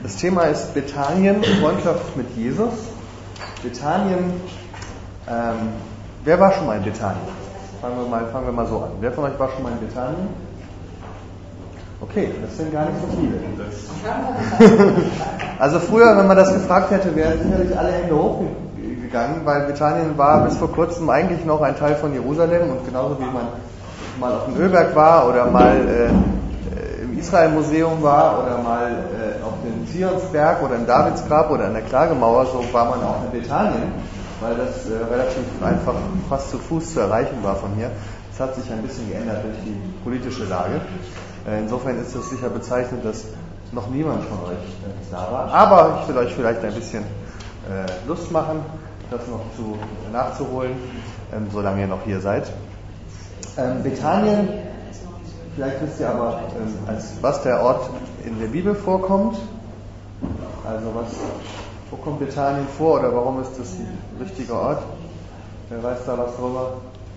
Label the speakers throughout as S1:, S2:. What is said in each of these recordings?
S1: Das Thema ist Bethanien, Freundschaft mit Jesus. Bethanien, wer war schon mal in Bethanien? Fangen wir mal so an. Wer von euch war schon mal in Bethanien? Okay, das sind gar nicht so viele. Also früher, wenn man das gefragt hätte, wären sicherlich alle Hände hochgegangen, weil Bethanien war bis vor kurzem eigentlich noch ein Teil von Jerusalem, und genauso wie man mal auf dem Ölberg war oder mal im Israel-Museum war oder mal auf dem Zionsberg oder im Davidsgrab oder an der Klagemauer, so war man auch in Bethanien, weil das relativ einfach fast zu Fuß zu erreichen war von hier. Das hat sich ein bisschen geändert durch die politische Lage. Insofern ist es sicher bezeichnend, dass noch niemand von euch da war. Aber ich will euch vielleicht ein bisschen Lust machen, das noch nachzuholen, solange ihr noch hier seid. Bethanien, vielleicht wisst ihr aber, was der Ort in der Bibel vorkommt. Also wo kommt Bethanien vor oder warum ist das ein richtiger Ort? Wer weiß da was drüber?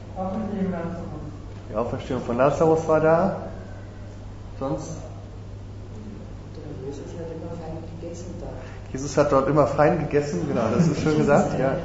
S1: Die Auferstehung von Lazarus war da. Sonst? Jesus hat dort immer fein gegessen, genau, das ist schön gesagt, ja.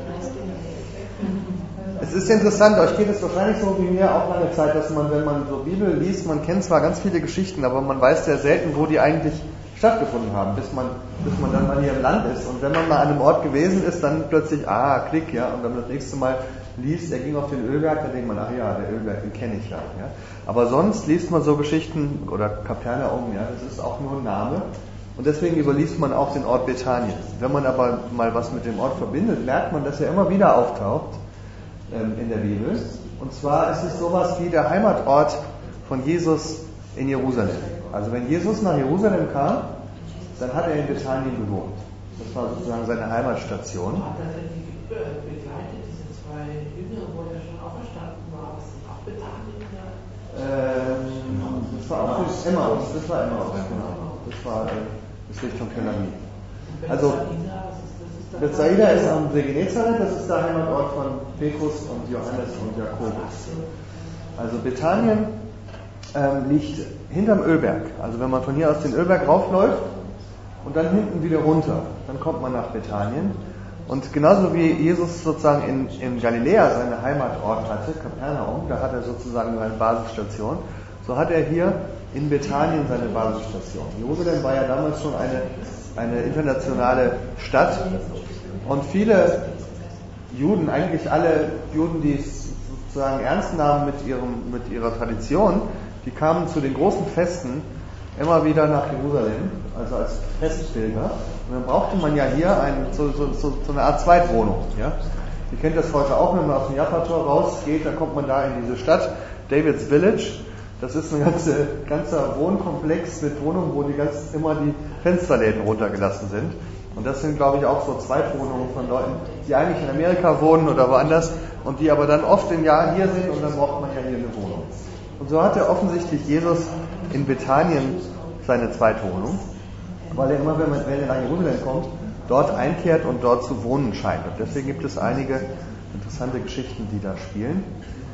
S1: Es ist interessant, euch geht es wahrscheinlich so wie mir auch lange Zeit, dass man, wenn man so Bibel liest, man kennt zwar ganz viele Geschichten, aber man weiß sehr selten, wo die eigentlich stattgefunden haben, bis man dann mal hier im Land ist. Und wenn man mal an einem Ort gewesen ist, dann plötzlich, klick, ja, und dann das nächste Mal liest, er ging auf den Ölberg, dann denkt man, der Ölberg, den kenne ich ja. Aber sonst liest man so Geschichten, oder Kapernaum, ja, das ist auch nur ein Name. Und deswegen überliest man auch den Ort Bethanien. Wenn man aber mal was mit dem Ort verbindet, merkt man, dass er immer wieder auftaucht in der Bibel. Und zwar ist es sowas wie der Heimatort von Jesus in Jerusalem. Also wenn Jesus nach Jerusalem kam, dann hat er in Bethanien gewohnt. Das war sozusagen seine Heimatstation.
S2: Hat er denn die begleitet, diese zwei Jünger, wo er schon auferstanden war? Das ist auch Bethanien?
S1: Das war auch Emmaus. Das war Emmaus, genau. Das war das Richtung Tel Aviv. Also Bethsaida ist am See Genezareth, das ist der Heimatort von Petrus und Johannes und Jakobus. Also Bethanien liegt hinterm Ölberg. Also wenn man von hier aus den Ölberg raufläuft und dann hinten wieder runter, dann kommt man nach Bethanien. Und genauso wie Jesus sozusagen in Galiläa seine Heimatort hatte, Kapernaum, da hat er sozusagen seine Basisstation, so hat er hier in Bethanien seine Basisstation. Jerusalem war ja damals schon eine internationale Stadt, und viele Juden, eigentlich alle Juden, die es sozusagen ernst nahmen mit ihrer Tradition, die kamen zu den großen Festen immer wieder nach Jerusalem, also als Festpilger. Und dann brauchte man ja hier so eine Art Zweitwohnung. Ja? Ihr kennt das heute auch, wenn man aus dem Jaffa-Tor rausgeht, dann kommt man da in diese Stadt, David's Village. Das ist ein ganzer Wohnkomplex mit Wohnungen, wo immer die Fensterläden runtergelassen sind. Und das sind, glaube ich, auch so Zweitwohnungen von Leuten, die eigentlich in Amerika wohnen oder woanders und die aber dann oft im Jahr hier sind, und dann braucht man ja hier eine Wohnung. Und so hat offensichtlich Jesus in Bethanien seine Zweitwohnung, weil er immer, wenn er nach Jerusalem kommt, dort einkehrt und dort zu wohnen scheint. Und deswegen gibt es einige interessante Geschichten, die da spielen.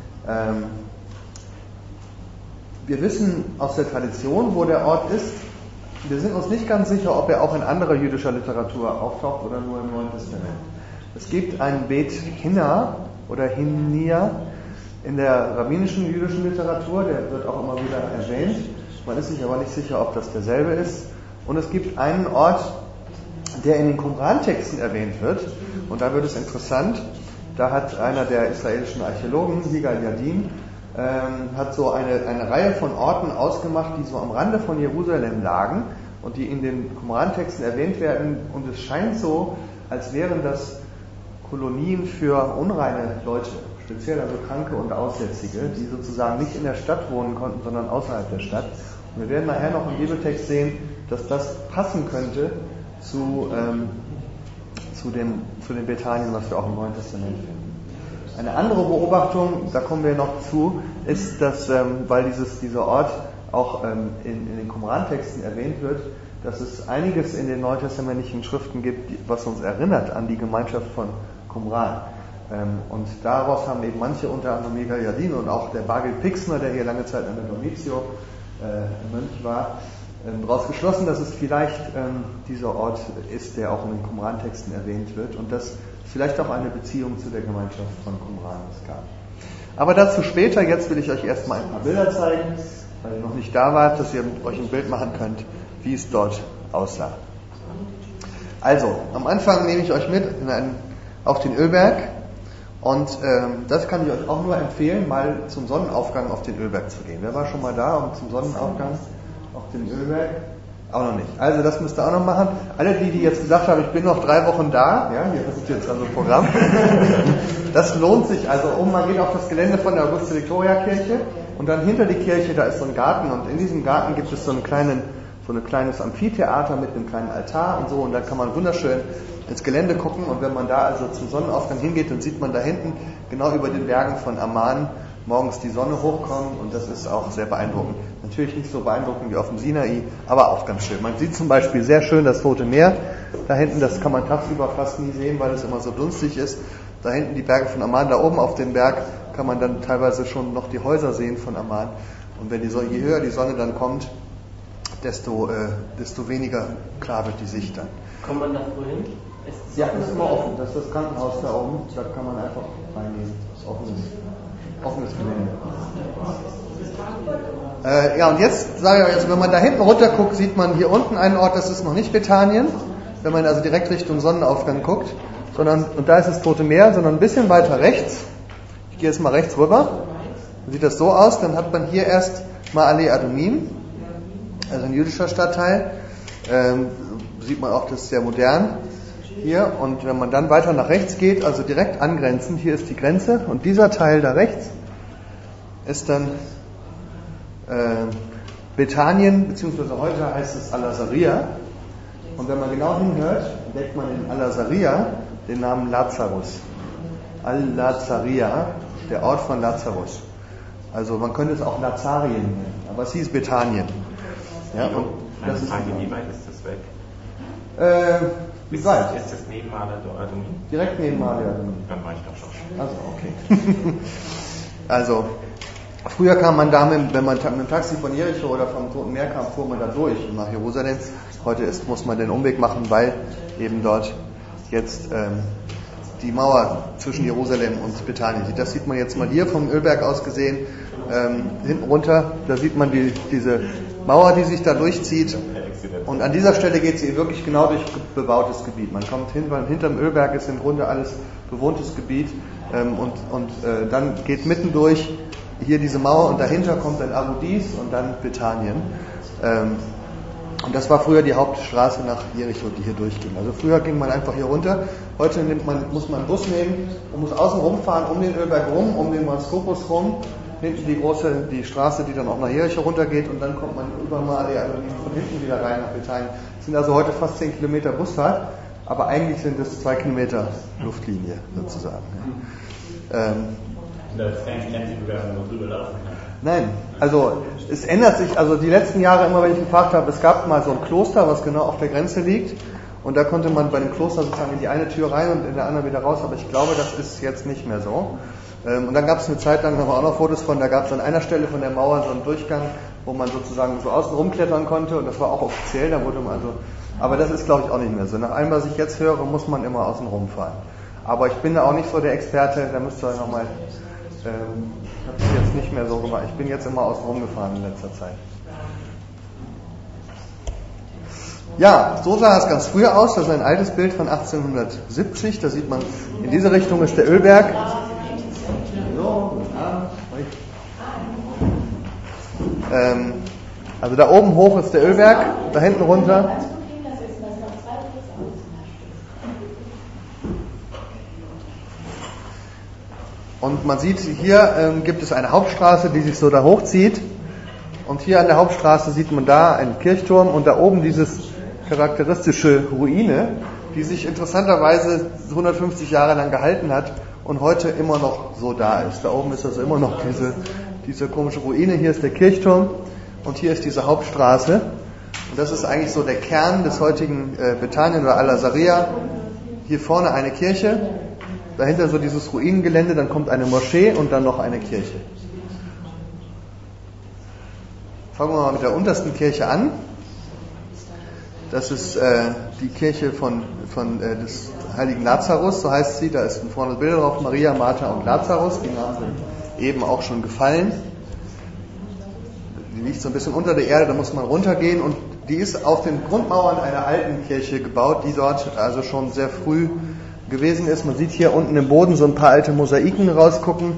S1: Wir wissen aus der Tradition, wo der Ort ist. Wir sind uns nicht ganz sicher, ob er auch in anderer jüdischer Literatur auftaucht oder nur im Neuen Testament. Es gibt einen Bet Hinna oder Hinnia in der rabbinischen jüdischen Literatur, der wird auch immer wieder erwähnt. Man ist sich aber nicht sicher, ob das derselbe ist. Und es gibt einen Ort, der in den Qumran-Texten erwähnt wird. Und da wird es interessant. Da hat einer der israelischen Archäologen, Yigal Yadin, hat so eine Reihe von Orten ausgemacht, die so am Rande von Jerusalem lagen und die in den Qumran-Texten erwähnt werden. Und es scheint so, als wären das Kolonien für unreine Leute, speziell also Kranke und Aussätzige, die sozusagen nicht in der Stadt wohnen konnten, sondern außerhalb der Stadt. Und wir werden nachher noch im Bibeltext sehen, dass das passen könnte zu dem Bethanien, was wir auch im Neuen Testament finden. Eine andere Beobachtung, da kommen wir noch zu, ist, dass, weil dieser Ort auch in den Qumran-Texten erwähnt wird, dass es einiges in den neutestamentlichen Schriften gibt, was uns erinnert an die Gemeinschaft von Qumran. Und daraus haben eben manche, unter anderem Yigal Yadin und auch der Bagel Pixner, der hier lange Zeit an der Dormitio Mönch war, daraus geschlossen, dass es vielleicht dieser Ort ist, der auch in den Qumran-Texten erwähnt wird und dass es vielleicht auch eine Beziehung zu der Gemeinschaft von Qumran gab. Aber dazu später. Jetzt will ich euch erstmal ein paar Bilder zeigen, weil ihr noch nicht da wart, dass ihr euch ein Bild machen könnt, wie es dort aussah. Also, am Anfang nehme ich euch mit auf den Ölberg und das kann ich euch auch nur empfehlen, mal zum Sonnenaufgang auf den Ölberg zu gehen. Wer war schon mal da und zum Sonnenaufgang auf den Ölberg? Auch noch nicht. Also das müsst ihr auch noch machen. Alle die jetzt gesagt haben, ich bin noch 3 Wochen da, ja, hier ist jetzt also Programm. Das lohnt sich. Also man geht auf das Gelände von der Auguste-Victoria-Kirche und dann hinter die Kirche, da ist so ein Garten und in diesem Garten gibt es so ein kleines Amphitheater mit einem kleinen Altar und so und da kann man wunderschön ins Gelände gucken und wenn man da also zum Sonnenaufgang hingeht, dann sieht man da hinten genau über den Bergen von Amman morgens die Sonne hochkommen und das ist auch sehr beeindruckend. Natürlich nicht so beeindruckend wie auf dem Sinai, aber auch ganz schön. Man sieht zum Beispiel sehr schön das Tote Meer da hinten, das kann man tagsüber fast nie sehen, weil es immer so dunstig ist. Da hinten die Berge von Amman, da oben auf dem Berg kann man dann teilweise schon noch die Häuser sehen von Amman. Und wenn je höher die Sonne dann kommt, desto weniger klar wird die Sicht dann.
S3: Kommt man da wohin?
S1: Ja, das ist immer offen. Das ist das Krankenhaus da oben. Da kann man einfach reingehen. Das ist offenes Gelände. Ja, und jetzt sage ich euch, also wenn man da hinten runter guckt, sieht man hier unten einen Ort, das ist noch nicht Bethanien, wenn man also direkt Richtung Sonnenaufgang guckt, und da ist das Tote Meer, sondern ein bisschen weiter rechts. Ich gehe jetzt mal rechts rüber. Dann sieht das so aus, dann hat man hier erst Ma'ale Adumim, also ein jüdischer Stadtteil. Sieht man auch, das ist sehr modern hier. Und wenn man dann weiter nach rechts geht, also direkt angrenzend, hier ist die Grenze und dieser Teil da rechts ist dann Bethanien, beziehungsweise heute heißt es Al-Azaria. Und wenn man genau hinhört, entdeckt man in Al-Azaria den Namen Lazarus. Al-Lazaria, der Ort von Lazarus. Also man könnte es auch Lazarien nennen, aber es hieß Bethanien. Ja, und das ist
S4: wie weit ist das weg?
S1: Wie weit?
S4: Ist das neben Ma'ale Adumim?
S1: Direkt neben Ma'ale Adumim.
S4: Dann war ich doch schon.
S1: Also, okay. Also, früher kam man da, wenn man mit dem Taxi von Jericho oder vom Toten Meer kam, fuhr man da durch nach Jerusalem. Heute muss man den Umweg machen, weil eben dort jetzt die Mauer zwischen Jerusalem und Bethanien sieht. Das sieht man jetzt mal hier vom Ölberg aus gesehen. Hinten runter, da sieht man diese Mauer, die sich da durchzieht. Und an dieser Stelle geht sie wirklich genau durch bebautes Gebiet. Man kommt hin, weil hinterm Ölberg ist im Grunde alles bewohntes Gebiet. Dann geht mittendurch hier diese Mauer und dahinter kommt dann Abu Dis und dann Bethanien. Und das war früher die Hauptstraße nach Jericho, die hier durchging. Also früher ging man einfach hier runter. Heute muss man einen Bus nehmen und muss außen rumfahren, um den Ölberg rum, um den Maskopus rum. Hinten die Straße, die dann auch nach Jericho runtergeht und dann kommt man über Ma'ale Adumim von hinten wieder rein nach Bethanien. Es sind also heute fast 10 Kilometer Busfahrt, aber eigentlich sind es 2 Kilometer Luftlinie sozusagen.
S4: Da ist kein Grenzübergang, wo drüber laufen kann.
S1: Nein, also es ändert sich, also die letzten Jahre immer, wenn ich gefragt habe, es gab mal so ein Kloster, was genau auf der Grenze liegt und da konnte man bei dem Kloster sozusagen in die eine Tür rein und in der anderen wieder raus, aber ich glaube, das ist jetzt nicht mehr so. Und dann gab es eine Zeit lang, da haben wir auch noch Fotos von, da gab es an einer Stelle von der Mauer so einen Durchgang, wo man sozusagen so außen rumklettern konnte und das war auch offiziell, da wurde man also, aber das ist glaube ich auch nicht mehr so. Nach allem, was ich jetzt höre, muss man immer außen rumfahren. Aber ich bin da auch nicht so der Experte, da müsst ihr nochmal, ich habe es jetzt nicht mehr so gemacht, ich bin jetzt immer außen rumgefahren in letzter Zeit. Ja, so sah es ganz früher aus, das ist ein altes Bild von 1870, da sieht man, in diese Richtung ist der Ölberg. Also da oben hoch ist der Ölberg, da hinten runter. Und man sieht, hier gibt es eine Hauptstraße, die sich so da hochzieht. Und hier an der Hauptstraße sieht man da einen Kirchturm und da oben dieses charakteristische Ruine, die sich interessanterweise 150 Jahre lang gehalten hat und heute immer noch so da ist. Da oben ist also immer noch diese komische Ruine. Hier ist der Kirchturm und hier ist diese Hauptstraße. Und das ist eigentlich so der Kern des heutigen Bethanien oder Al-Azaria. Hier vorne eine Kirche, dahinter so dieses Ruinengelände, dann kommt eine Moschee und dann noch eine Kirche. Fangen wir mal mit der untersten Kirche an. Das ist die Kirche des heiligen Lazarus, so heißt sie. Da ist vorne das Bild drauf, Maria, Martha und Lazarus. Die Namen sind eben auch schon gefallen. Die liegt so ein bisschen unter der Erde, da muss man runtergehen. Und die ist auf den Grundmauern einer alten Kirche gebaut, die dort also schon sehr früh gewesen ist. Man sieht hier unten im Boden so ein paar alte Mosaiken rausgucken.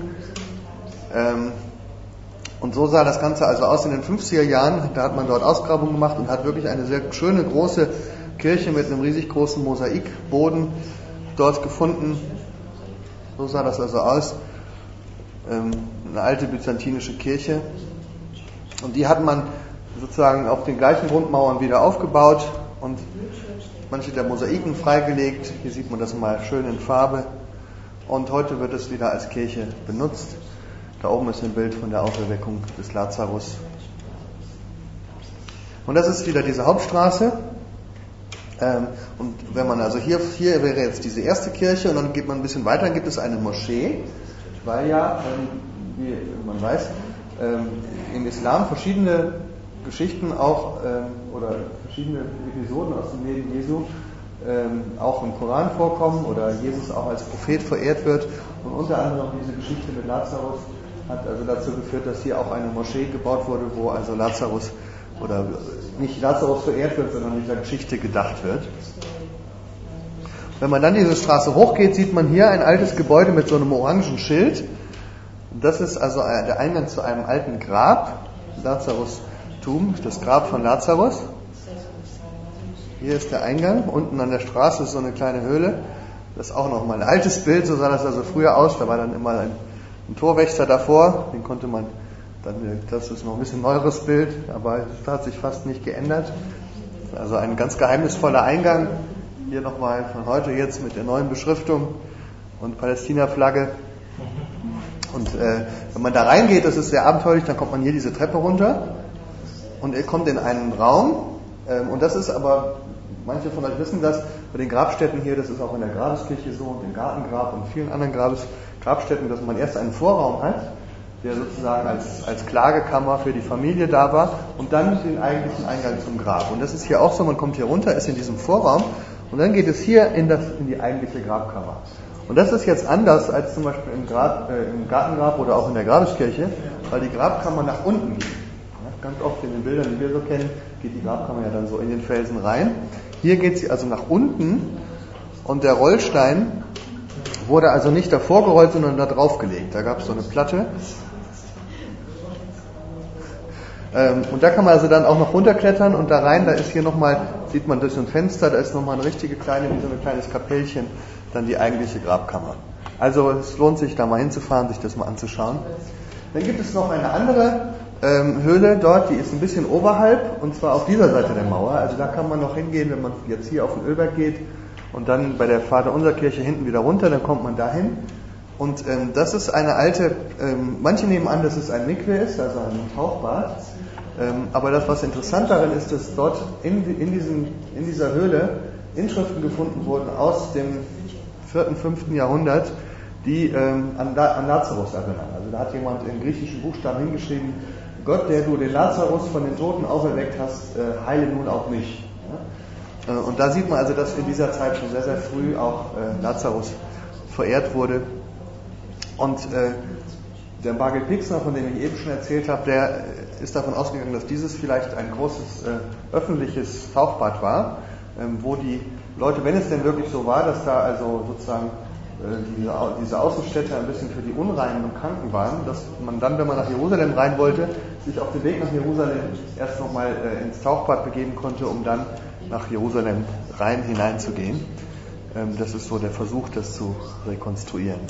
S1: Und so sah das Ganze also aus in den 50er Jahren. Da hat man dort Ausgrabungen gemacht und hat wirklich eine sehr schöne große Kirche mit einem riesig großen Mosaikboden dort gefunden. So sah das also aus. Eine alte byzantinische Kirche. Und die hat man sozusagen auf den gleichen Grundmauern wieder aufgebaut und manche der Mosaiken freigelegt. Hier sieht man das mal schön in Farbe. Und heute wird es wieder als Kirche benutzt. Da oben ist ein Bild von der Auferweckung des Lazarus. Und das ist wieder diese Hauptstraße. Und wenn man also hier wäre jetzt diese erste Kirche und dann geht man ein bisschen weiter, dann gibt es eine Moschee, weil ja, wie man weiß, im Islam verschiedene Geschichten auch oder verschiedene Episoden aus dem Leben Jesu auch im Koran vorkommen oder Jesus auch als Prophet verehrt wird. Und unter anderem diese Geschichte mit Lazarus hat also dazu geführt, dass hier auch eine Moschee gebaut wurde, wo also Lazarus oder nicht Lazarus verehrt wird, sondern dieser Geschichte gedacht wird. Wenn man dann diese Straße hochgeht, sieht man hier ein altes Gebäude mit so einem orangen Schild. Das ist also der Eingang zu einem alten Grab, Lazarus-Tum, das Grab von Lazarus. Hier ist der Eingang, unten an der Straße ist so eine kleine Höhle. Das ist auch nochmal ein altes Bild, so sah das also früher aus. Da war dann immer ein Torwächter davor, den konnte man dann, das ist noch ein bisschen neueres Bild, aber es hat sich fast nicht geändert. Also ein ganz geheimnisvoller Eingang. Hier nochmal von heute jetzt mit der neuen Beschriftung und Palästina-Flagge. Und wenn man da reingeht, das ist sehr abenteuerlich, dann kommt man hier diese Treppe runter und ihr kommt in einen Raum. Und das ist aber, manche von euch wissen das, bei den Grabstätten hier, das ist auch in der Grabeskirche so und im Gartengrab und vielen anderen Grabstätten, dass man erst einen Vorraum hat, der sozusagen als Klagekammer für die Familie da war und dann den eigentlichen Eingang zum Grab. Und das ist hier auch so, man kommt hier runter, ist in diesem Vorraum und dann geht es hier in die eigentliche Grabkammer. Und das ist jetzt anders als zum Beispiel im Gartengrab oder auch in der Grabeskirche, weil die Grabkammer nach unten geht. Ja, ganz oft in den Bildern, die wir so kennen, geht die Grabkammer ja dann so in den Felsen rein. Hier geht sie also nach unten und der Rollstein wurde also nicht davor gerollt, sondern da drauf gelegt. Da gab es so eine Platte. Und da kann man also dann auch noch runterklettern und da rein, da ist hier nochmal, sieht man durch so ein Fenster, da ist nochmal eine richtige kleine, wie so ein kleines Kapellchen, dann die eigentliche Grabkammer. Also es lohnt sich da mal hinzufahren, sich das mal anzuschauen. Dann gibt es noch eine andere Höhle dort, die ist ein bisschen oberhalb und zwar auf dieser Seite der Mauer. Also da kann man noch hingehen, wenn man jetzt hier auf den Ölberg geht und dann bei der Vaterunser-Kirche hinten wieder runter, dann kommt man dahin. Und das ist eine alte, manche nehmen an, dass es ein Mikwe ist, also ein Tauchbad. Aber das, was interessant darin ist, dass dort in dieser Höhle Inschriften gefunden wurden aus dem 4., 5. Jahrhundert, die an Lazarus erinnern. Also da hat jemand in griechischen Buchstaben hingeschrieben, Gott, der du den Lazarus von den Toten auferweckt hast, heile nun auch mich. Ja? Und da sieht man also, dass in dieser Zeit schon sehr, sehr früh auch Lazarus verehrt wurde. Und der Bargel Pixner, von dem ich eben schon erzählt habe, der ist davon ausgegangen, dass dieses vielleicht ein großes öffentliches Tauchbad war, wo die Leute, wenn es denn wirklich so war, dass da also sozusagen diese Außenstädte ein bisschen für die Unreinen und Kranken waren, dass man dann, wenn man nach Jerusalem rein wollte, sich auf den Weg nach Jerusalem erst nochmal ins Tauchbad begeben konnte, um dann nach Jerusalem rein hineinzugehen. Das ist so der Versuch, das zu rekonstruieren.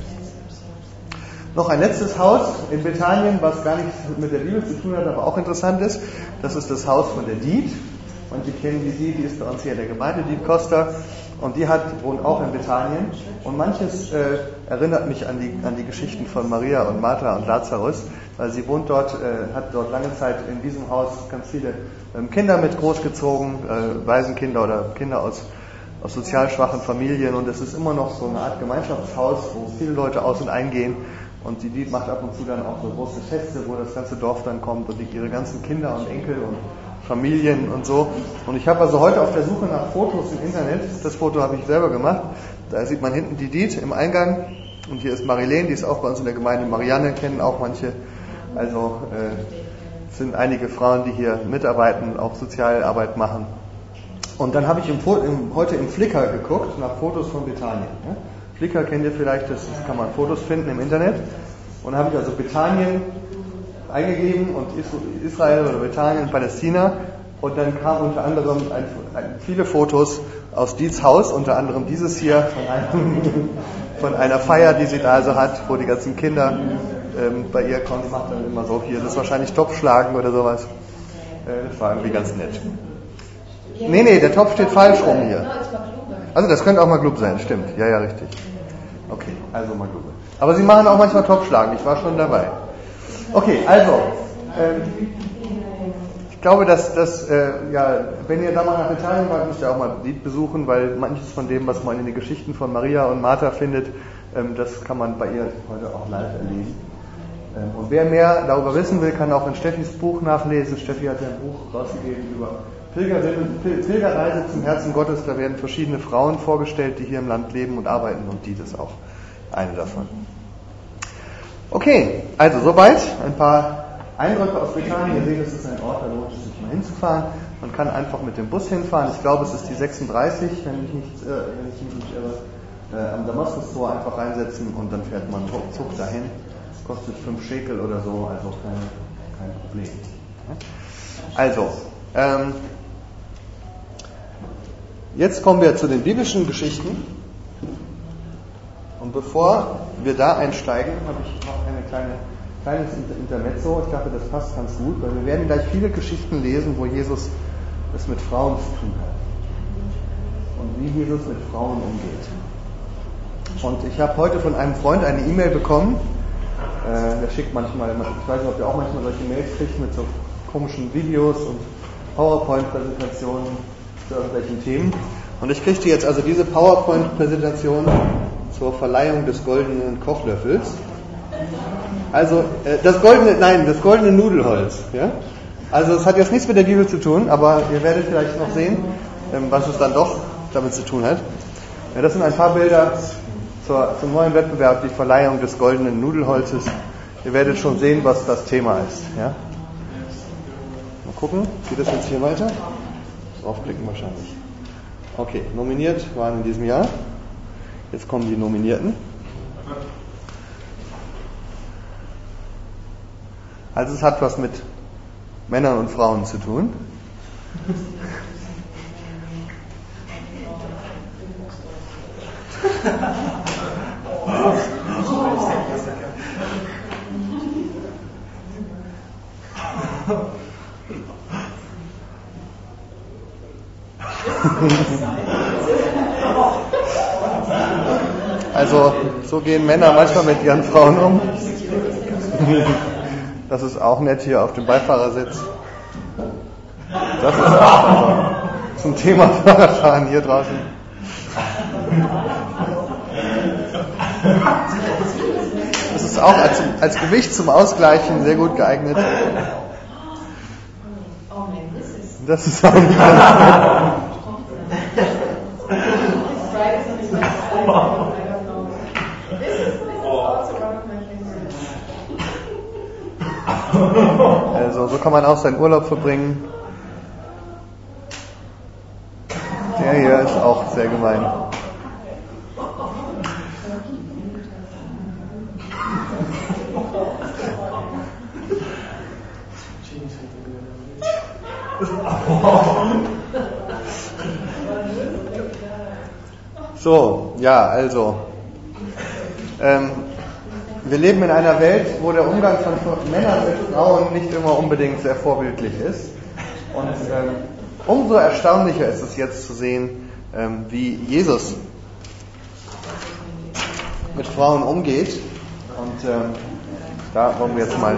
S1: Noch ein letztes Haus in Bethanien, was gar nichts mit der Bibel zu tun hat, aber auch interessant ist. Das ist das Haus von der Diet. Manche kennen die Diet, die ist bei uns hier in der Gemeinde, Diet Costa. Und die wohnt auch in Bethanien. Und manches erinnert mich an die Geschichten von Maria und Martha und Lazarus, weil sie wohnt dort, hat dort lange Zeit in diesem Haus ganz viele Kinder mit großgezogen, Waisenkinder oder Kinder aus sozial schwachen Familien. Und es ist immer noch so eine Art Gemeinschaftshaus, wo viele Leute aus- und eingehen. Und die macht ab und zu dann auch so große Feste, wo das ganze Dorf dann kommt und ihre ganzen Kinder und Enkel und Familien und so. Und ich habe also heute auf der Suche nach Fotos im Internet, das Foto habe ich selber gemacht, da sieht man hinten die Diet im Eingang und hier ist Marilene, die ist auch bei uns in der Gemeinde. Marianne kennen auch manche, also sind einige Frauen, die hier mitarbeiten, auch Sozialarbeit machen. Und dann habe ich heute im Flickr geguckt nach Fotos von Bethanien. Ja? Flickr kennt ihr vielleicht, das kann man Fotos finden im Internet. Und dann habe ich also Bethanien eingegeben und Israel oder Bethanien, Palästina. Und dann kamen unter anderem viele Fotos aus Dietz Haus, unter anderem dieses hier von einer Feier, die sie da also hat, wo die ganzen Kinder bei ihr kommen. Die macht dann immer so hier, das ist wahrscheinlich Topfschlagen oder sowas. Das war irgendwie ganz nett. Nee, der Topf steht falsch rum hier. Also das könnte auch Maglub sein, stimmt. Ja, richtig. Okay, also Maglub. Aber sie machen auch manchmal Topfschlagen, ich war schon dabei. Okay, also, ich glaube, dass wenn ihr da mal nach Bethanien wart, müsst ihr auch mal Dietz besuchen, weil manches von dem, was man in den Geschichten von Maria und Martha findet, das kann man bei ihr heute auch live erleben. Und wer mehr darüber wissen will, kann auch in Steffis Buch nachlesen. Steffi hat ja ein Buch rausgegeben über Pilgerreise zum Herzen Gottes. Da werden verschiedene Frauen vorgestellt, die hier im Land leben und arbeiten, und Dietz ist auch eine davon. Okay, also soweit ein paar Eindrücke aus Bethanien. Ihr seht, es ist ein Ort, da lohnt es sich mal hinzufahren. Man kann einfach mit dem Bus hinfahren. Ich glaube, es ist die 36, wenn ich mich nicht irre. Am Damaskustor einfach reinsetzen und dann fährt man ruckzuck dahin. Kostet 5 Schekel oder so, also kein Problem. Also, jetzt kommen wir zu den biblischen Geschichten. Und bevor wir da einsteigen, habe ich noch ein kleines Intermezzo. Ich dachte, das passt ganz gut, weil wir werden gleich viele Geschichten lesen, wo Jesus es mit Frauen zu tun hat. Und wie Jesus mit Frauen umgeht. Und ich habe heute von einem Freund eine E-Mail bekommen. Der schickt manchmal, ich weiß nicht, ob ihr auch manchmal solche Mails kriegt mit so komischen Videos und PowerPoint-Präsentationen zu irgendwelchen Themen. Und ich kriegte jetzt also diese PowerPoint-Präsentation zur Verleihung des goldenen Kochlöffels. Also das goldene Nudelholz. Ja? Also es hat jetzt nichts mit der Bibel zu tun, aber ihr werdet vielleicht noch sehen, was es dann doch damit zu tun hat. Ja, das sind ein paar Bilder zum neuen Wettbewerb, die Verleihung des goldenen Nudelholzes. Ihr werdet schon sehen, was das Thema ist. Ja? Mal gucken, geht das jetzt hier weiter? Draufklicken wahrscheinlich. Okay, nominiert waren in diesem Jahr. Jetzt kommen die Nominierten. Also es hat was mit Männern und Frauen zu tun. Also, so gehen Männer manchmal mit ihren Frauen um. Das ist auch nett hier auf dem Beifahrersitz. Das ist auch zum Thema Fahrradfahren hier draußen. Das ist auch als Gewicht zum Ausgleichen sehr gut geeignet. Das ist auch nicht ganz Also, so kann man auch seinen Urlaub verbringen. Der hier ist auch sehr gemein. So, ja, also wir leben in einer Welt, wo der Umgang von Männern mit Frauen nicht immer unbedingt sehr vorbildlich ist. Und umso erstaunlicher ist es jetzt zu sehen, wie Jesus mit Frauen umgeht. Und da wollen wir jetzt mal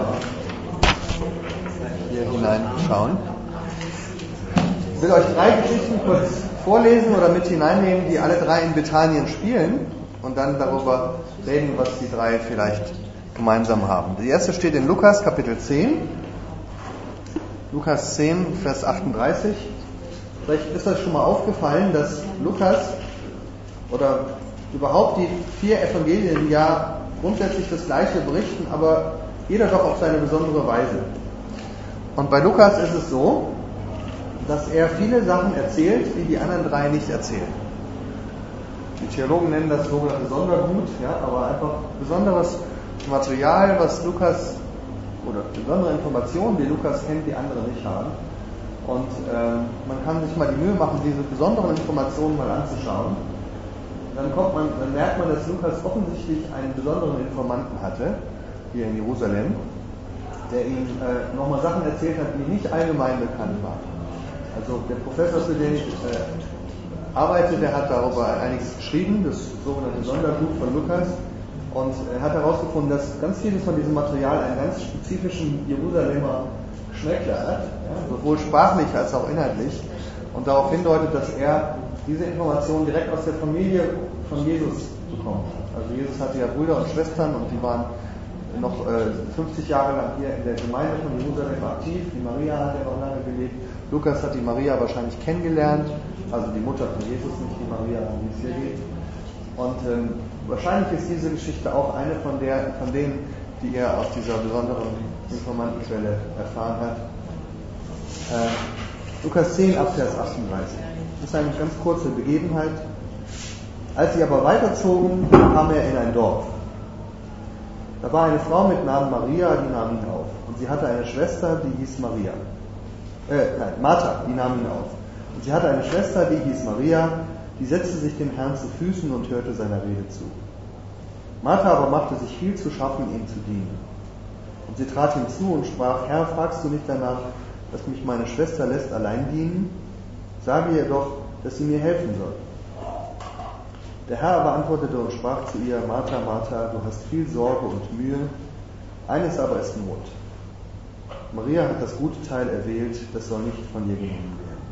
S1: hier hineinschauen. Ich will euch 3 Geschichten kurz vorlesen oder mit hineinnehmen, die alle 3 in Bethanien spielen, und dann darüber reden, was die 3 vielleicht gemeinsam haben. Die erste steht in Lukas Kapitel 10. Lukas 10, Vers 38. Vielleicht ist euch schon mal aufgefallen, dass Lukas oder überhaupt die 4 Evangelien ja grundsätzlich das Gleiche berichten, aber jeder doch auf seine besondere Weise. Und bei Lukas ist es so, dass er viele Sachen erzählt, die die anderen 3 nicht erzählen. Die Theologen nennen das sogenannte Sondergut, ja, aber einfach besonderes Material, was Lukas, oder besondere Informationen, die Lukas kennt, die andere nicht haben. Und man kann sich mal die Mühe machen, diese besonderen Informationen mal anzuschauen. Dann merkt man, dass Lukas offensichtlich einen besonderen Informanten hatte, hier in Jerusalem, der ihm nochmal Sachen erzählt hat, die nicht allgemein bekannt waren. Also der Professor, für den ich arbeite, der hat darüber einiges geschrieben, das sogenannte Sonderbuch von Lukas, und er hat herausgefunden, dass ganz vieles von diesem Material einen ganz spezifischen Jerusalemer Geschmäckler hat, ja, sowohl sprachlich als auch inhaltlich, und darauf hindeutet, dass er diese Informationen direkt aus der Familie von Jesus bekommen hat. Also Jesus hatte ja Brüder und Schwestern und die waren noch 50 Jahre lang hier in der Gemeinde von Jerusalem aktiv. Die Maria hat ja noch lange gelebt. Lukas hat die Maria wahrscheinlich kennengelernt, also die Mutter von Jesus, nicht die Maria, um die es hier geht. Und wahrscheinlich ist diese Geschichte auch eine von denen, die er aus dieser besonderen Informantenquelle erfahren hat. Lukas 10, Abvers 38. Das ist eine ganz kurze Begebenheit. Als sie aber weiterzogen, kam er in ein Dorf. Da war eine Frau mit Namen Maria, die nahm ihn auf. Und sie hatte eine Schwester, die hieß Martha, die nahm ihn auf. Und sie hatte eine Schwester, die hieß Maria, die setzte sich dem Herrn zu Füßen und hörte seiner Rede zu. Martha aber machte sich viel zu schaffen, ihm zu dienen. Und sie trat ihm zu und sprach: Herr, fragst du nicht danach, dass mich meine Schwester lässt allein dienen? Sage ihr doch, dass sie mir helfen soll. Der Herr aber antwortete und sprach zu ihr: Martha, Martha, du hast viel Sorge und Mühe, eines aber ist Not. Maria hat das gute Teil erwählt, das soll nicht von ihr genommen werden.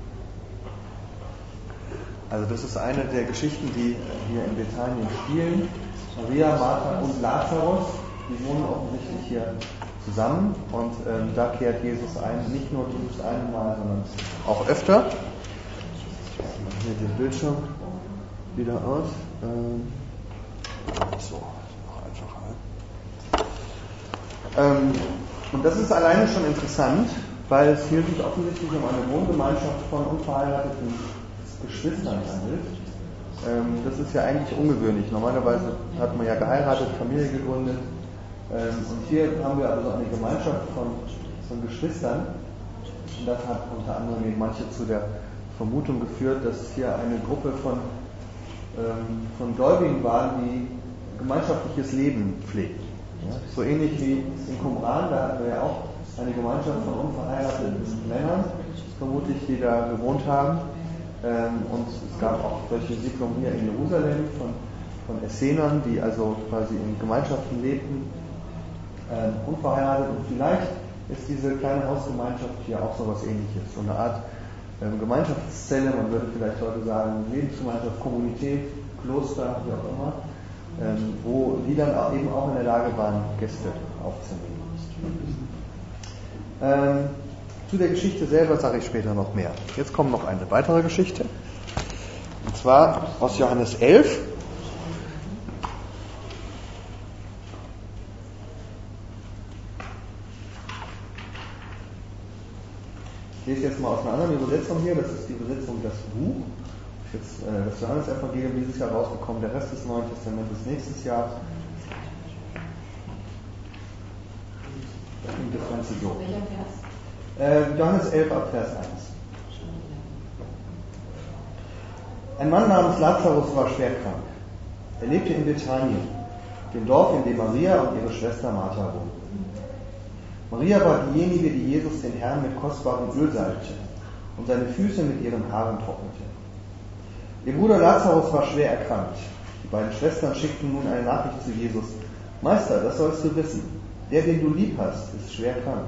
S1: Also das ist eine der Geschichten, die hier in Bethanien spielen. Maria, Martha und Lazarus, die wohnen offensichtlich hier zusammen, und da kehrt Jesus ein, nicht nur dieses eine Mal, sondern auch öfter. Ich mache hier den Bildschirm wieder aus. So, noch einfacher. Und das ist alleine schon interessant, weil es hier sich offensichtlich um eine Wohngemeinschaft von unverheirateten Geschwistern handelt. Das ist ja eigentlich ungewöhnlich. Normalerweise hat man ja geheiratet, Familie gegründet. Und hier haben wir also eine Gemeinschaft von Geschwistern. Und das hat unter anderem eben manche zu der Vermutung geführt, dass es hier eine Gruppe von Gläubigen waren, die gemeinschaftliches Leben pflegten. Ja? So ähnlich wie in Qumran, da hatten wir ja auch eine Gemeinschaft von unverheirateten Männern, vermutlich, die da gewohnt haben. Und es gab auch solche Siedlungen hier in Jerusalem von Essenern, die also quasi in Gemeinschaften lebten, unverheiratet. Und vielleicht ist diese kleine Hausgemeinschaft hier auch so etwas Ähnliches, so eine Art Gemeinschaftszelle, man würde vielleicht heute sagen Lebensgemeinschaft, Kommunität, Kloster, wie auch immer, wo die dann eben auch in der Lage waren, Gäste aufzunehmen. Zu der Geschichte selber sage ich später noch mehr. Jetzt kommt noch eine weitere Geschichte, und zwar aus Johannes 11. Ich lese jetzt mal aus einer anderen Übersetzung hier, das ist die Übersetzung Das Buch. Jetzt das Johannes-Evangelium dieses Jahr rausgekommen, der Rest des Neuen Testamentes nächstes Jahr. Da klingt das Ganze so.
S2: Welcher Vers?
S1: Johannes 11 ab Vers 1. Ein Mann namens Lazarus war schwer krank. Er lebte in Bethanien, dem Dorf, in dem Maria und ihre Schwester Martha wohnten. Maria war diejenige, die Jesus, den Herrn, mit kostbarem Öl salbte und seine Füße mit ihren Haaren trocknete. Ihr Bruder Lazarus war schwer erkrankt. Die beiden Schwestern schickten nun eine Nachricht zu Jesus: Meister, das sollst du wissen. Der, den du lieb hast, ist schwer krank.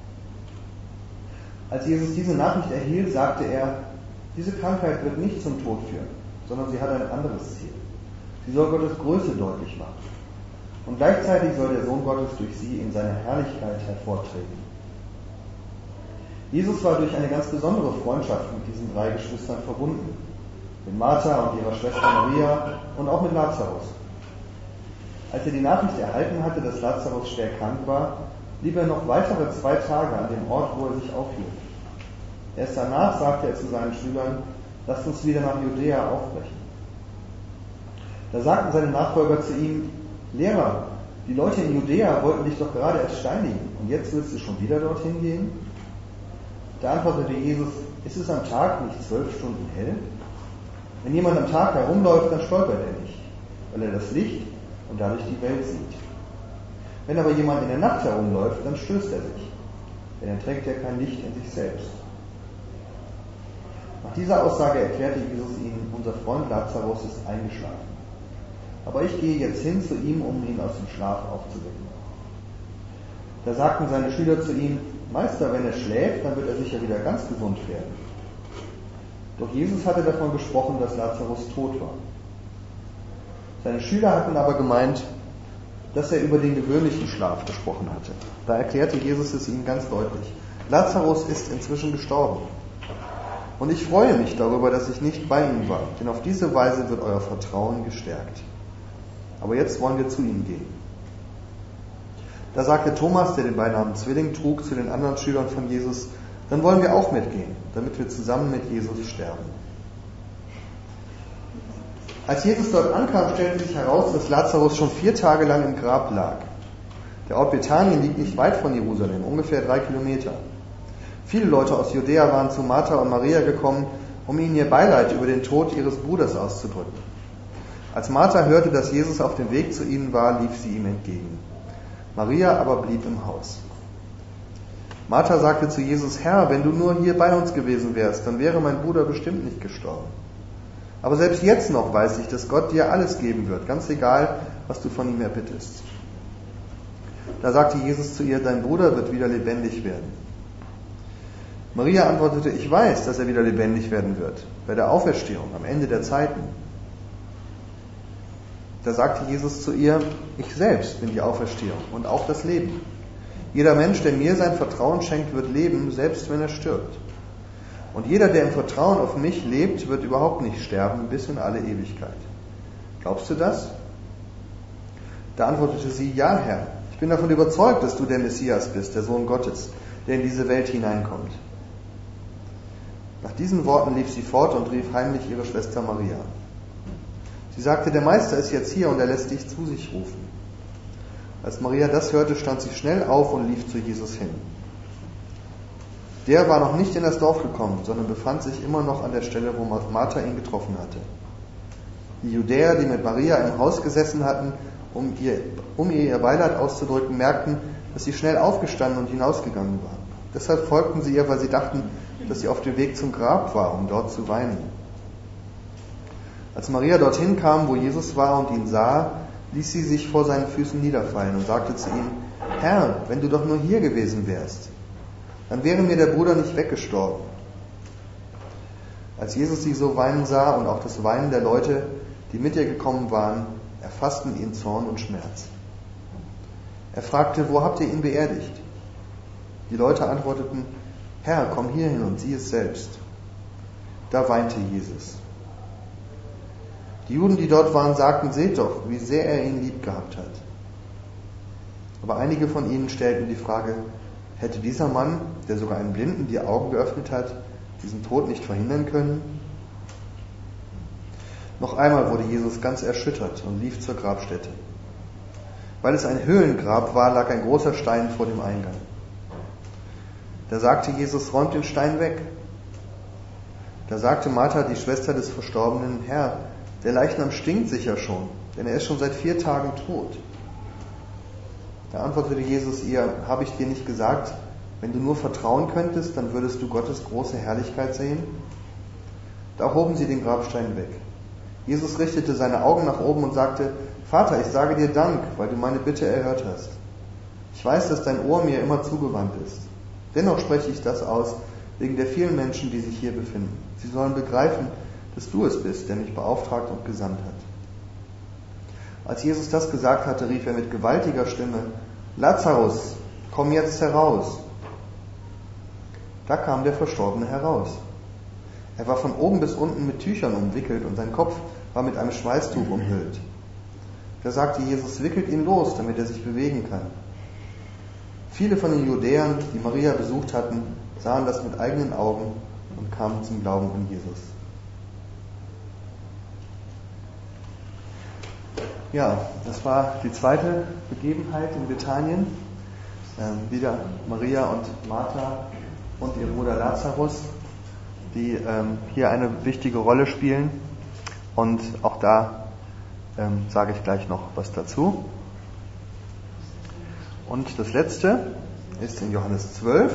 S1: Als Jesus diese Nachricht erhielt, sagte er: Diese Krankheit wird nicht zum Tod führen, sondern sie hat ein anderes Ziel. Sie soll Gottes Größe deutlich machen. Und gleichzeitig soll der Sohn Gottes durch sie in seiner Herrlichkeit hervortreten. Jesus war durch eine ganz besondere Freundschaft mit diesen 3 Geschwistern verbunden. Mit Martha und ihrer Schwester Maria und auch mit Lazarus. Als er die Nachricht erhalten hatte, dass Lazarus schwer krank war, blieb er noch weitere 2 Tage an dem Ort, wo er sich aufhielt. Erst danach sagte er zu seinen Schülern: Lasst uns wieder nach Judäa aufbrechen. Da sagten seine Nachfolger zu ihm: Lehrer, die Leute in Judäa wollten dich doch gerade erst steinigen, und jetzt willst du schon wieder dorthin gehen? Da antwortete Jesus: Ist es am Tag nicht 12 Stunden hell? Wenn jemand am Tag herumläuft, dann stolpert er nicht, weil er das Licht und dadurch die Welt sieht. Wenn aber jemand in der Nacht herumläuft, dann stößt er sich, denn er trägt ja kein Licht in sich selbst. Nach dieser Aussage erklärte Jesus ihnen: Unser Freund Lazarus ist eingeschlafen. Aber ich gehe jetzt hin zu ihm, um ihn aus dem Schlaf aufzuwecken. Da sagten seine Schüler zu ihm: Meister, wenn er schläft, dann wird er sicher wieder ganz gesund werden. Doch Jesus hatte davon gesprochen, dass Lazarus tot war. Seine Schüler hatten aber gemeint, dass er über den gewöhnlichen Schlaf gesprochen hatte. Da erklärte Jesus es ihnen ganz deutlich: Lazarus ist inzwischen gestorben. Und ich freue mich darüber, dass ich nicht bei ihm war, denn auf diese Weise wird euer Vertrauen gestärkt. Aber jetzt wollen wir zu ihm gehen. Da sagte Thomas, der den Beinamen Zwilling trug, zu den anderen Schülern von Jesus: Dann wollen wir auch mitgehen, damit wir zusammen mit Jesus sterben. Als Jesus dort ankam, stellte sich heraus, dass Lazarus schon 4 Tage lang im Grab lag. Der Ort Bethanien liegt nicht weit von Jerusalem, ungefähr 3 Kilometer. Viele Leute aus Judäa waren zu Martha und Maria gekommen, um ihnen ihr Beileid über den Tod ihres Bruders auszudrücken. Als Martha hörte, dass Jesus auf dem Weg zu ihnen war, lief sie ihm entgegen. Maria aber blieb im Haus. Martha sagte zu Jesus: Herr, wenn du nur hier bei uns gewesen wärst, dann wäre mein Bruder bestimmt nicht gestorben. Aber selbst jetzt noch weiß ich, dass Gott dir alles geben wird, ganz egal, was du von ihm erbittest. Da sagte Jesus zu ihr: Dein Bruder wird wieder lebendig werden. Maria antwortete: Ich weiß, dass er wieder lebendig werden wird, bei der Auferstehung, am Ende der Zeiten. Da sagte Jesus zu ihr: Ich selbst bin die Auferstehung und auch das Leben. Jeder Mensch, der mir sein Vertrauen schenkt, wird leben, selbst wenn er stirbt. Und jeder, der im Vertrauen auf mich lebt, wird überhaupt nicht sterben, bis in alle Ewigkeit. Glaubst du das? Da antwortete sie: Ja, Herr, ich bin davon überzeugt, dass du der Messias bist, der Sohn Gottes, der in diese Welt hineinkommt. Nach diesen Worten lief sie fort und rief heimlich ihre Schwester Maria. Sie sagte: Der Meister ist jetzt hier und er lässt dich zu sich rufen. Als Maria das hörte, stand sie schnell auf und lief zu Jesus hin. Der war noch nicht in das Dorf gekommen, sondern befand sich immer noch an der Stelle, wo Martha ihn getroffen hatte. Die Judäer, die mit Maria im Haus gesessen hatten, um ihr Beileid auszudrücken, merkten, dass sie schnell aufgestanden und hinausgegangen war. Deshalb folgten sie ihr, weil sie dachten, dass sie auf dem Weg zum Grab war, um dort zu weinen. Als Maria dorthin kam, wo Jesus war und ihn sah, ließ sie sich vor seinen Füßen niederfallen und sagte zu ihm: Herr, wenn du doch nur hier gewesen wärst, dann wäre mir der Bruder nicht weggestorben. Als Jesus sie so weinen sah und auch das Weinen der Leute, die mit ihr gekommen waren, erfassten ihn Zorn und Schmerz. Er fragte: Wo habt ihr ihn beerdigt? Die Leute antworteten: Herr, komm hierhin und sieh es selbst. Da weinte Jesus. Die Juden, die dort waren, sagten: Seht doch, wie sehr er ihn lieb gehabt hat. Aber einige von ihnen stellten die Frage: Hätte dieser Mann, der sogar einem Blinden die Augen geöffnet hat, diesen Tod nicht verhindern können? Noch einmal wurde Jesus ganz erschüttert und lief zur Grabstätte. Weil es ein Höhlengrab war, lag ein großer Stein vor dem Eingang. Da sagte Jesus: Räumt den Stein weg. Da sagte Martha, die Schwester des Verstorbenen: Herr, der Leichnam stinkt sicher schon, denn er ist schon seit 4 Tagen tot. Da antwortete Jesus ihr: Habe ich dir nicht gesagt, wenn du nur vertrauen könntest, dann würdest du Gottes große Herrlichkeit sehen? Da hoben sie den Grabstein weg. Jesus richtete seine Augen nach oben und sagte: Vater, ich sage dir Dank, weil du meine Bitte erhört hast. Ich weiß, dass dein Ohr mir immer zugewandt ist. Dennoch spreche ich das aus, wegen der vielen Menschen, die sich hier befinden. Sie sollen begreifen, dass du es bist, der mich beauftragt und gesandt hat. Als Jesus das gesagt hatte, rief er mit gewaltiger Stimme: Lazarus, komm jetzt heraus. Da kam der Verstorbene heraus. Er war von oben bis unten mit Tüchern umwickelt und sein Kopf war mit einem Schweißtuch umhüllt. Da sagte Jesus, wickelt ihn los, damit er sich bewegen kann. Viele von den Judäern, die Maria besucht hatten, sahen das mit eigenen Augen und kamen zum Glauben an Jesus. Ja, das war die zweite Begebenheit in Bethanien. Wieder Maria und Martha und ihr Bruder Lazarus, die hier eine wichtige Rolle spielen. Und auch da sage ich gleich noch was dazu. Und das letzte ist in Johannes 12.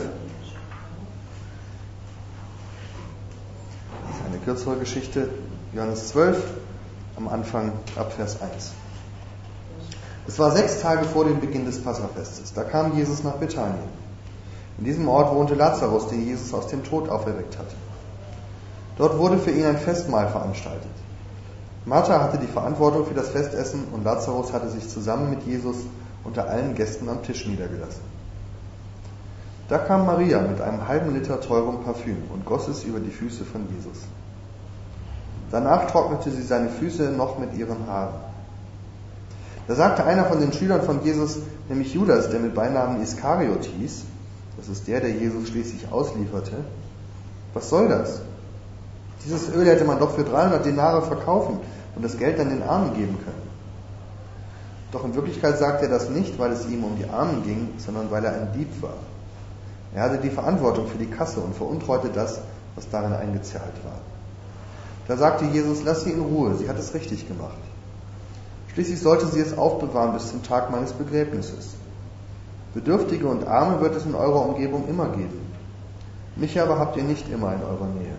S1: Das ist eine kürzere Geschichte. Johannes 12, am Anfang ab Vers 1. Es war 6 Tage vor dem Beginn des Passafestes. Da kam Jesus nach Bethanien. In diesem Ort wohnte Lazarus, den Jesus aus dem Tod auferweckt hatte. Dort wurde für ihn ein Festmahl veranstaltet. Martha hatte die Verantwortung für das Festessen und Lazarus hatte sich zusammen mit Jesus unter allen Gästen am Tisch niedergelassen. Da kam Maria mit einem halben Liter teurem Parfüm und goss es über die Füße von Jesus. Danach trocknete sie seine Füße noch mit ihren Haaren. Da sagte einer von den Schülern von Jesus, nämlich Judas, der mit Beinamen Iskariot hieß, das ist der Jesus schließlich auslieferte, was soll das? Dieses Öl hätte man doch für 300 Denare verkaufen und das Geld dann den Armen geben können. Doch in Wirklichkeit sagte er das nicht, weil es ihm um die Armen ging, sondern weil er ein Dieb war. Er hatte die Verantwortung für die Kasse und veruntreute das, was darin eingezahlt war. Da sagte Jesus, lass sie in Ruhe, sie hat es richtig gemacht. Schließlich sollte sie es aufbewahren bis zum Tag meines Begräbnisses. Bedürftige und Arme wird es in eurer Umgebung immer geben. Mich aber habt ihr nicht immer in eurer Nähe.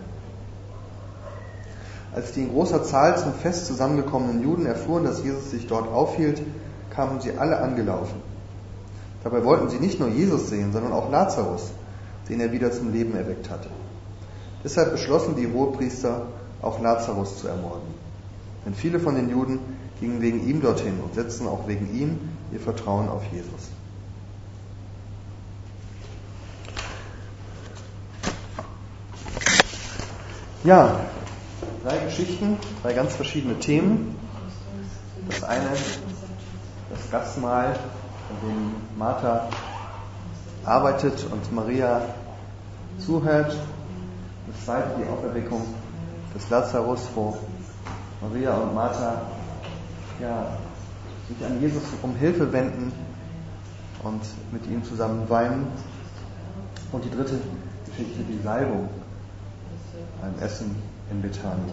S1: Als die in großer Zahl zum Fest zusammengekommenen Juden erfuhren, dass Jesus sich dort aufhielt, kamen sie alle angelaufen. Dabei wollten sie nicht nur Jesus sehen, sondern auch Lazarus, den er wieder zum Leben erweckt hatte. Deshalb beschlossen die Hohepriester, auch Lazarus zu ermorden. Denn viele von den Juden gingen wegen ihm dorthin und setzten auch wegen ihm ihr Vertrauen auf Jesus. Ja, 3 Geschichten, 3 ganz verschiedene Themen. Das eine, das Gastmahl, an dem Martha arbeitet und Maria zuhört. Das zweite, die Auferweckung des Lazarus, wo Maria und Martha sich an Jesus um Hilfe wenden und mit ihm zusammen weinen. Und die dritte Geschichte, die Salbung beim Essen in Bethanien.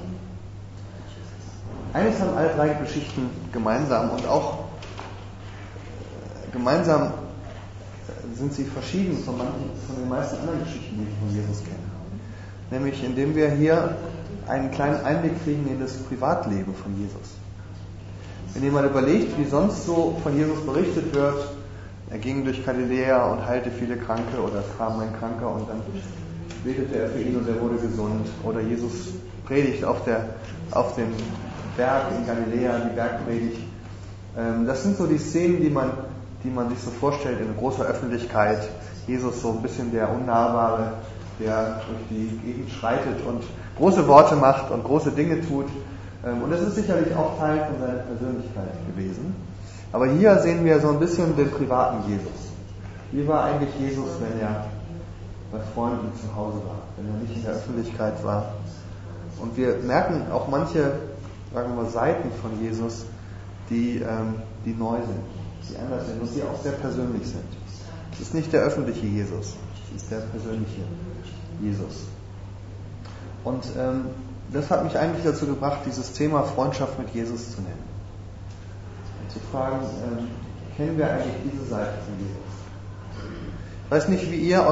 S1: Eines haben alle 3 Geschichten gemeinsam und auch gemeinsam sind sie verschieden von den meisten anderen Geschichten, die wir von Jesus kennen. Nämlich indem wir hier einen kleinen Einblick kriegen in das Privatleben von Jesus. Wenn ihr mal überlegt, wie sonst so von Jesus berichtet wird, er ging durch Galiläa und heilte viele Kranke oder es kam ein Kranker und dann betete er für ihn und er wurde gesund. Oder Jesus predigt auf dem Berg in Galiläa, die Bergpredigt. Das sind so die Szenen, die man sich so vorstellt in großer Öffentlichkeit. Jesus so ein bisschen der Unnahbare, der durch die Gegend schreitet und große Worte macht und große Dinge tut. Und das ist sicherlich auch Teil von seiner Persönlichkeit gewesen. Aber hier sehen wir so ein bisschen den privaten Jesus. Wie war eigentlich Jesus, wenn er bei Freunden zu Hause war, wenn er nicht in der Öffentlichkeit war? Und wir merken auch manche, sagen wir mal, Seiten von Jesus, die neu sind, die anders sind und die auch sehr persönlich sind. Es ist nicht der öffentliche Jesus, es ist der persönliche Jesus. Und das hat mich eigentlich dazu gebracht, dieses Thema Freundschaft mit Jesus zu nennen. Und zu fragen, kennen wir eigentlich diese Seite von Jesus? Ich weiß nicht, wie ihr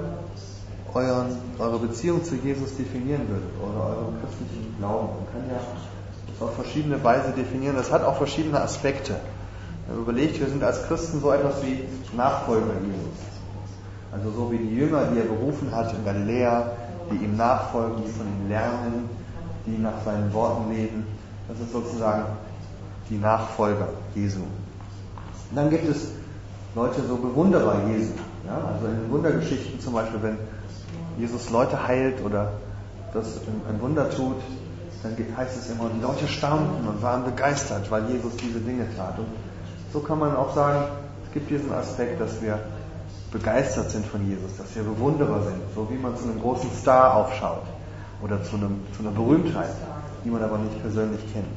S1: eure Beziehung zu Jesus definieren würdet oder euren christlichen Glauben. Man kann ja das auf verschiedene Weise definieren. Das hat auch verschiedene Aspekte. Wenn man überlegt, wir sind als Christen so etwas wie Nachfolger Jesus. Also so wie die Jünger, die er berufen hat in Galiläa, die ihm nachfolgen, die von ihm lernen, die nach seinen Worten leben. Das ist sozusagen die Nachfolger Jesu. Und dann gibt es Leute, so Bewunderer Jesu. Ja? Also in den Wundergeschichten zum Beispiel, wenn Jesus Leute heilt oder das ein Wunder tut, dann heißt es immer, die Leute staunten und waren begeistert, weil Jesus diese Dinge tat. Und so kann man auch sagen, es gibt diesen Aspekt, dass wir begeistert sind von Jesus, dass wir Bewunderer sind, so wie man zu einem großen Star aufschaut oder zu einer Berühmtheit, die man aber nicht persönlich kennt.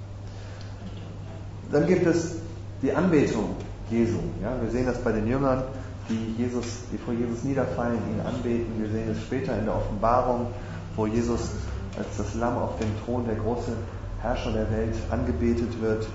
S1: Dann gibt es die Anbetung Jesu. Ja? Wir sehen das bei den Jüngern, die vor Jesus niederfallen, ihn anbeten. Wir sehen es später in der Offenbarung, wo Jesus als das Lamm auf dem Thron, der große Herrscher der Welt, angebetet wird.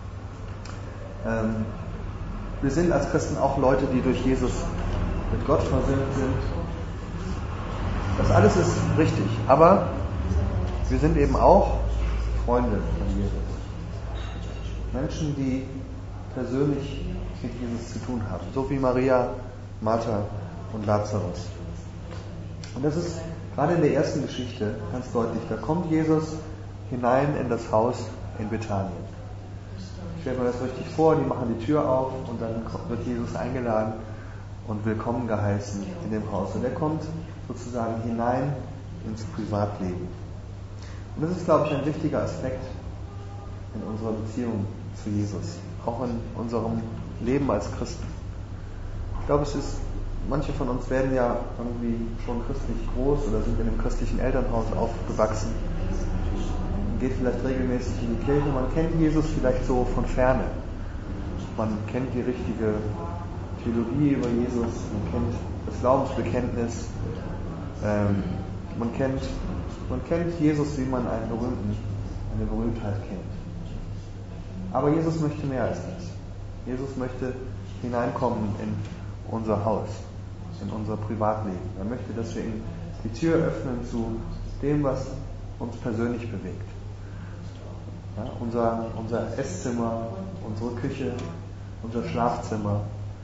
S1: Wir sind als Christen auch Leute, die durch Jesus mit Gott versöhnt sind. Das alles ist richtig, aber wir sind eben auch Freunde von Jesus. Menschen, die persönlich mit Jesus zu tun haben, so wie Maria, Martha und Lazarus. Und das ist gerade in der ersten Geschichte ganz deutlich. Da kommt Jesus hinein in das Haus in Bethanien. Stellt man das richtig vor, die machen die Tür auf und dann wird Jesus eingeladen und willkommen geheißen in dem Haus. Und er kommt sozusagen hinein ins Privatleben. Und das ist, glaube ich, ein wichtiger Aspekt in unserer Beziehung zu Jesus, auch in unserem Leben als Christen. Ich glaube, manche von uns werden ja irgendwie schon christlich groß oder sind in einem christlichen Elternhaus aufgewachsen. Man geht vielleicht regelmäßig in die Kirche, man kennt Jesus vielleicht so von Ferne. Man kennt die richtige Theologie über Jesus, man kennt das Glaubensbekenntnis, man kennt Jesus, wie man eine Berühmtheit kennt. Aber Jesus möchte mehr als das. Jesus möchte hineinkommen in unser Haus, in unser Privatleben. Er möchte, dass wir ihm die Tür öffnen zu dem, was uns persönlich bewegt. Ja, unser Esszimmer, unsere Küche, unser Schlafzimmer,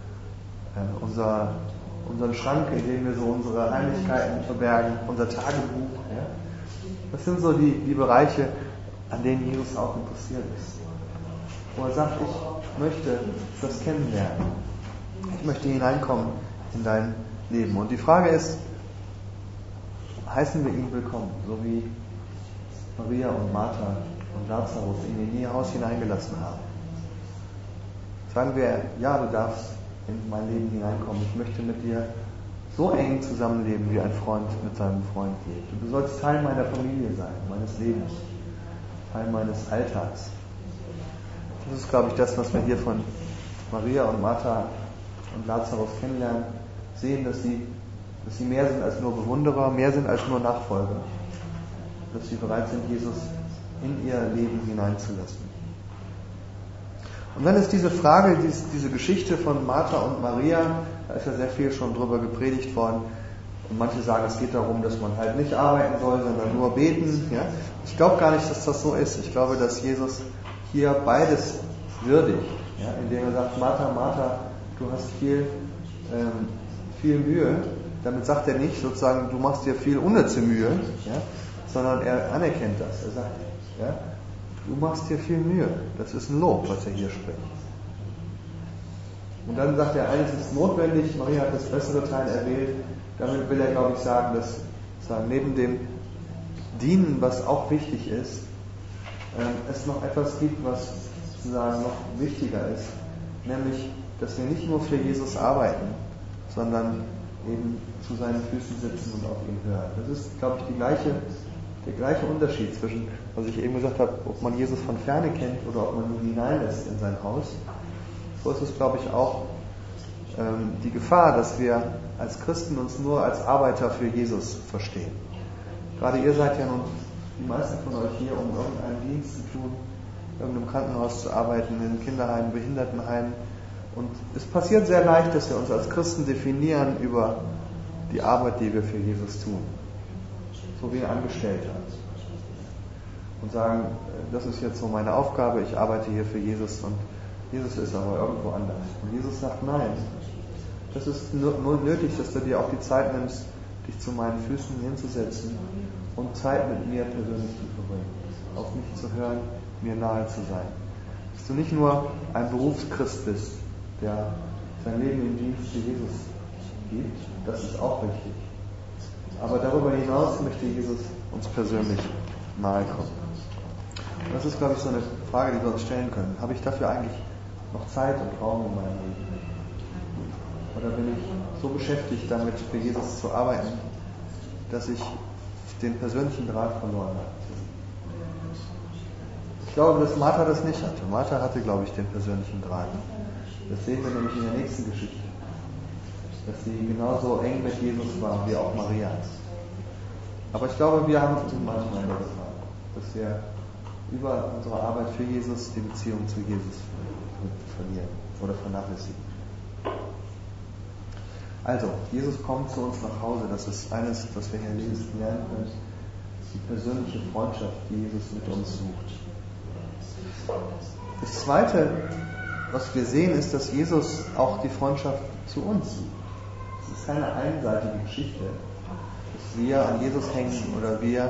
S1: unseren Schrank, in dem wir so unsere Heimlichkeiten verbergen, unser Tagebuch. Ja? Das sind so die Bereiche, an denen Jesus auch interessiert ist. Wo er sagt, ich möchte das kennenlernen. Ich möchte hineinkommen in dein Leben. Und die Frage ist, heißen wir ihn willkommen, so wie Maria und Martha und Lazarus ihn in ihr Haus hineingelassen haben? Sagen wir, ja, du darfst in mein Leben hineinkommen. Ich möchte mit dir so eng zusammenleben, wie ein Freund mit seinem Freund lebt. Du sollst Teil meiner Familie sein, meines Lebens, Teil meines Alltags. Das ist, glaube ich, das, was wir hier von Maria und Martha und Lazarus kennenlernen, sehen, dass sie mehr sind als nur Bewunderer, mehr sind als nur Nachfolger. Dass sie bereit sind, Jesus in ihr Leben hineinzulassen. Und dann ist diese Frage, diese Geschichte von Martha und Maria, da ist ja sehr viel schon drüber gepredigt worden. Und manche sagen, es geht darum, dass man halt nicht arbeiten soll, sondern nur beten. Ja? Ich glaube gar nicht, dass das so ist. Ich glaube, dass Jesus hier beides würdigt, ja? Indem er sagt, Martha, Martha, du hast viel Mühe. Damit sagt er nicht sozusagen, du machst dir viel unnütze Mühe, ja? Sondern er anerkennt das. Er sagt, ja, du machst dir viel Mühe. Das ist ein Lob, was er hier spricht. Und dann sagt er, eines ist notwendig, Maria hat das bessere Teil erwählt. Damit will er, glaube ich, sagen, dass neben dem Dienen, was auch wichtig ist, es noch etwas gibt, was sozusagen noch wichtiger ist. Nämlich, dass wir nicht nur für Jesus arbeiten, sondern eben zu seinen Füßen sitzen und auf ihn hören. Das ist, glaube ich, der gleiche Unterschied zwischen, was ich eben gesagt habe, ob man Jesus von Ferne kennt oder ob man ihn hineinlässt in sein Haus. So ist es, glaube ich, auch die Gefahr, dass wir als Christen uns nur als Arbeiter für Jesus verstehen. Gerade ihr seid ja nun, die meisten von euch hier, um irgendeinen Dienst zu tun, in irgendeinem Krankenhaus zu arbeiten, in Kinderheimen, Behindertenheimen. Und es passiert sehr leicht, dass wir uns als Christen definieren über die Arbeit, die wir für Jesus tun. So wie ein Angestellter. Und sagen, das ist jetzt so meine Aufgabe, ich arbeite hier für Jesus und Jesus ist aber irgendwo anders. Und Jesus sagt, nein, das ist nur nötig, dass du dir auch die Zeit nimmst, dich zu meinen Füßen hinzusetzen und Zeit mit mir persönlich zu verbringen. Auf mich zu hören, mir nahe zu sein. Dass du nicht nur ein Berufschrist bist, der sein Leben im Dienst für Jesus gibt, das ist auch wichtig, Aber darüber hinaus möchte Jesus uns persönlich nahe kommen. Das ist, glaube ich, so eine Frage, die wir uns stellen können. Habe ich dafür eigentlich noch Zeit und Raum in meinem Leben? Oder bin ich so beschäftigt damit, für Jesus zu arbeiten, dass ich den persönlichen Draht verloren habe? Ich glaube, dass Martha das nicht hatte. Martha hatte, glaube ich, den persönlichen Draht. Das sehen wir nämlich in der nächsten Geschichte. Dass sie genauso eng mit Jesus war wie auch Maria. Aber ich glaube, wir haben manchmal in der Gefahr, dass wir über unsere Arbeit für Jesus die Beziehung zu Jesus verlieren oder vernachlässigen. Also, Jesus kommt zu uns nach Hause. Das ist eines, was wir hier lernen können. Die persönliche Freundschaft, die Jesus mit uns sucht. Das Zweite, was wir sehen, ist, dass Jesus auch die Freundschaft zu uns sucht. Es ist keine einseitige Geschichte, dass wir an Jesus hängen oder wir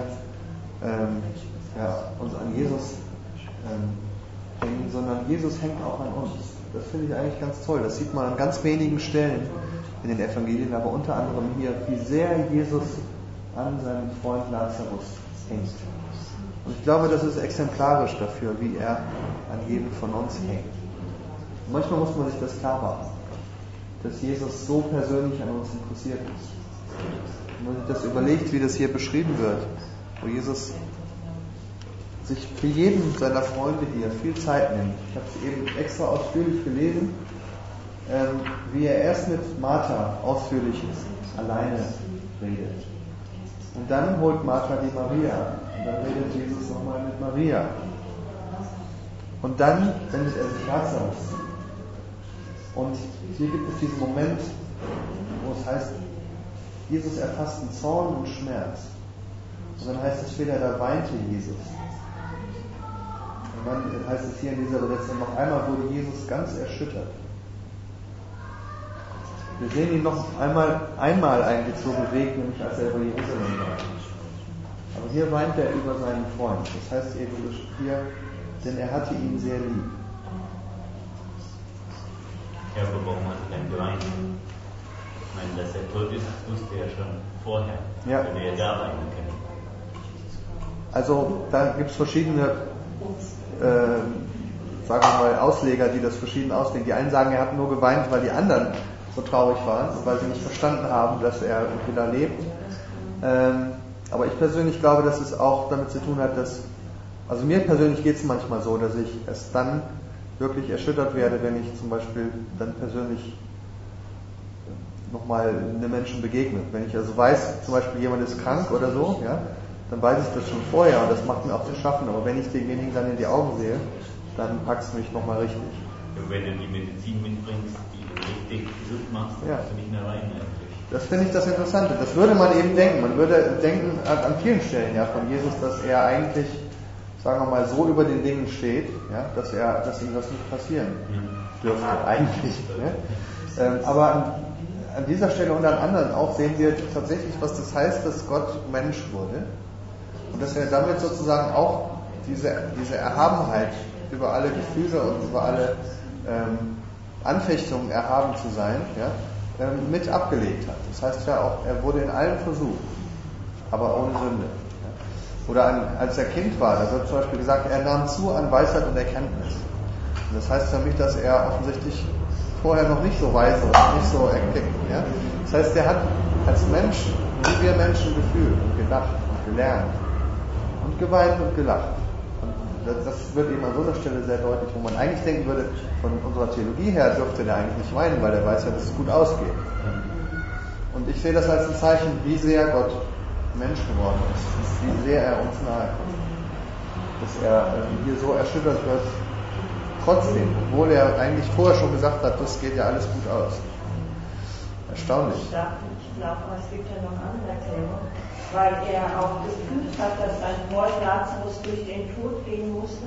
S1: uns an Jesus hängen, sondern Jesus hängt auch an uns. Das finde ich eigentlich ganz toll. Das sieht man an ganz wenigen Stellen in den Evangelien, aber unter anderem hier, wie sehr Jesus an seinem Freund Lazarus hängt. Und ich glaube, das ist exemplarisch dafür, wie er an jedem von uns hängt. Und manchmal muss man sich das klar machen, dass Jesus so persönlich an uns interessiert ist. Wenn man sich das überlegt, wie das hier beschrieben wird, wo Jesus sich für jeden seiner Freunde hier viel Zeit nimmt. Ich habe es eben extra ausführlich gelesen, wie er erst mit Martha ausführlich alleine redet. Und dann holt Martha die Maria. Und dann redet Jesus nochmal mit Maria. Und dann wendet er sich Lazarus. Und hier gibt es diesen Moment, wo es heißt, Jesus erfasst einen Zorn und Schmerz. Und dann heißt es später, da weinte Jesus. Und dann heißt es hier in dieser Übersetzung, noch einmal wurde Jesus ganz erschüttert. Wir sehen ihn noch einmal eigentlich so bewegt, nämlich als er über Jerusalem war. Aber hier weint er über seinen Freund. Das heißt eben hier, denn er hatte ihn sehr lieb.
S4: Ja, aber warum hat er denn geweint? Ich meine, dass er tot ist, wusste er schon vorher.
S1: Ja.
S4: Würde er da weinen können.
S1: Also da gibt es verschiedene sagen wir mal Ausleger, die das verschieden auslegen. Die einen sagen, er hat nur geweint, weil die anderen so traurig waren und weil sie nicht verstanden haben, dass er wieder lebt. Aber ich persönlich glaube, dass es auch damit zu tun hat, dass, also mir persönlich geht es manchmal so, dass ich erst dann wirklich erschüttert werde, wenn ich zum Beispiel dann persönlich nochmal einem Menschen begegne. Wenn ich also weiß, zum Beispiel jemand ist krank oder so, ja, dann weiß ich das schon vorher und das macht mir auch zu schaffen. Aber wenn ich denjenigen dann in die Augen sehe, dann packt es mich nochmal richtig.
S4: Und wenn du die Medizin mitbringst, die du richtig gesund machst, dann kannst du nicht mehr weinen eigentlich.
S1: Das finde ich das Interessante. Das würde man eben denken. Man würde denken an vielen Stellen ja von Jesus, dass er eigentlich, sagen wir mal, so über den Dingen steht, ja, dass ihm das nicht passieren dürfte, eigentlich. Ne? Aber an dieser Stelle und an anderen auch sehen wir tatsächlich, was das heißt, dass Gott Mensch wurde und dass er damit sozusagen auch diese Erhabenheit über alle Gefühle und über alle Anfechtungen erhaben zu sein, ja, mit abgelegt hat. Das heißt ja auch, er wurde in allem versucht, aber ohne Sünde. Ja. Oder als er Kind war, da wird zum Beispiel gesagt, er nahm zu an Weisheit und Erkenntnis. Und das heißt für mich, dass er offensichtlich vorher noch nicht so weise und nicht so erklickt. Ja. Das heißt, er hat als Mensch, wie wir Menschen, gefühlt und gedacht und gelernt und geweint und gelacht. Das wird eben an so einer Stelle sehr deutlich, wo man eigentlich denken würde, von unserer Theologie her dürfte der eigentlich nicht weinen, weil er weiß ja, dass es gut ausgeht. Und ich sehe das als ein Zeichen, wie sehr Gott Mensch geworden ist, wie sehr er uns nahe kommt. Dass er hier so erschüttert wird, trotzdem, obwohl er eigentlich vorher schon gesagt hat, das geht ja alles gut aus. Erstaunlich.
S3: Ich glaube, es gibt ja noch eine andere Erklärung, weil er auch gefühlt hat, dass sein Freund Lazarus durch den Tod gehen musste,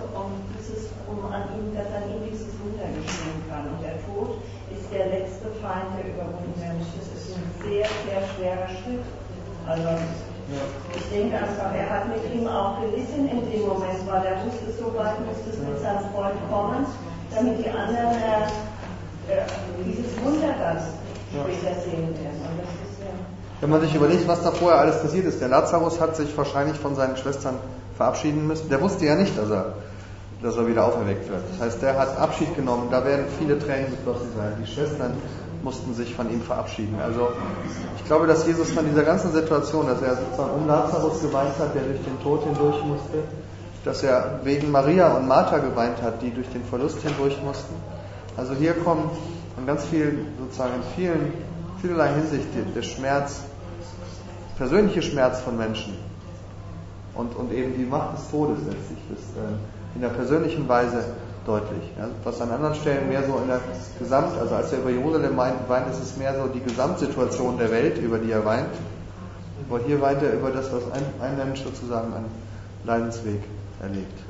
S3: dass an ihm dieses Wunder geschehen kann. Und der Tod ist der letzte Feind, der überwunden werden muss. Das ist ein sehr, sehr schwerer Schritt. Also ich denke einfach, er hat mit ihm auch gelitten in dem Moment, weil er wusste, so weit musste es mit seinem Freund kommen, damit die anderen dieses Wunder dann später sehen werden. Und das ist ja
S1: Wenn man sich überlegt, was da vorher alles passiert ist, der Lazarus hat sich wahrscheinlich von seinen Schwestern verabschieden müssen. Der wusste ja nicht, dass er wieder auferweckt wird. Das heißt, der hat Abschied genommen, da werden viele Tränen geflossen sein. Die Schwestern mussten sich von ihm verabschieden. Also ich glaube, dass Jesus von dieser ganzen Situation, dass er sozusagen um Lazarus geweint hat, der durch den Tod hindurch musste, dass er wegen Maria und Martha geweint hat, die durch den Verlust hindurch mussten. Also hier kommt in ganz viel, sozusagen in vielerlei Hinsicht der Schmerz, persönliche Schmerz von Menschen und eben die Macht des Todes letztlich, das in der persönlichen Weise deutlich. Ja, was an anderen Stellen mehr so in der also als er über Jerusalem weint, ist es mehr so die Gesamtsituation der Welt, über die er weint. Aber hier weint er über das, was ein Mensch sozusagen an Leidensweg erlebt.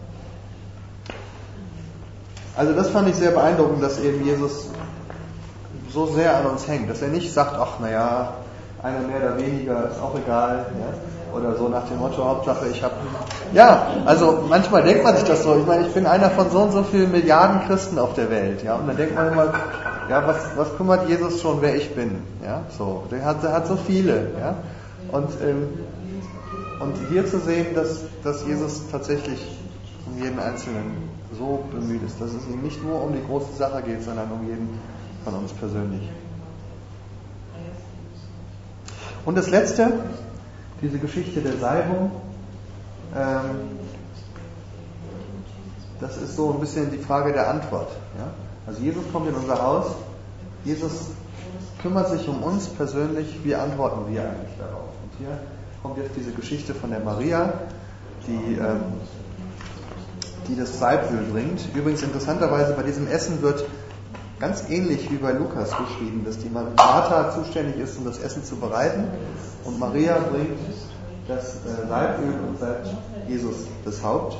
S1: Also das fand ich sehr beeindruckend, dass eben Jesus so sehr an uns hängt, dass er nicht sagt, ach naja, einer mehr oder weniger, ist auch egal, ja? Oder so nach dem Motto, Hauptsache ich habe... Ja, also manchmal denkt man sich das so, ich meine, ich bin einer von so und so vielen Milliarden Christen auf der Welt, ja, und dann denkt man immer, ja, was kümmert Jesus schon, wer ich bin, ja, so, der hat so viele, ja, und hier zu sehen, dass Jesus tatsächlich um jeden Einzelnen so bemüht ist, dass es ihm nicht nur um die große Sache geht, sondern um jeden von uns persönlich. Und das Letzte, diese Geschichte der Salbung, das ist so ein bisschen die Frage der Antwort. Ja? Also Jesus kommt in unser Haus, Jesus kümmert sich um uns persönlich, wie antworten wir eigentlich darauf? Und hier kommt jetzt diese Geschichte von der Maria, die das Salböl bringt. Übrigens interessanterweise bei diesem Essen wird ganz ähnlich wie bei Lukas beschrieben, dass die Martha zuständig ist, um das Essen zu bereiten und Maria bringt das Salböl und salbt Jesus das Haupt.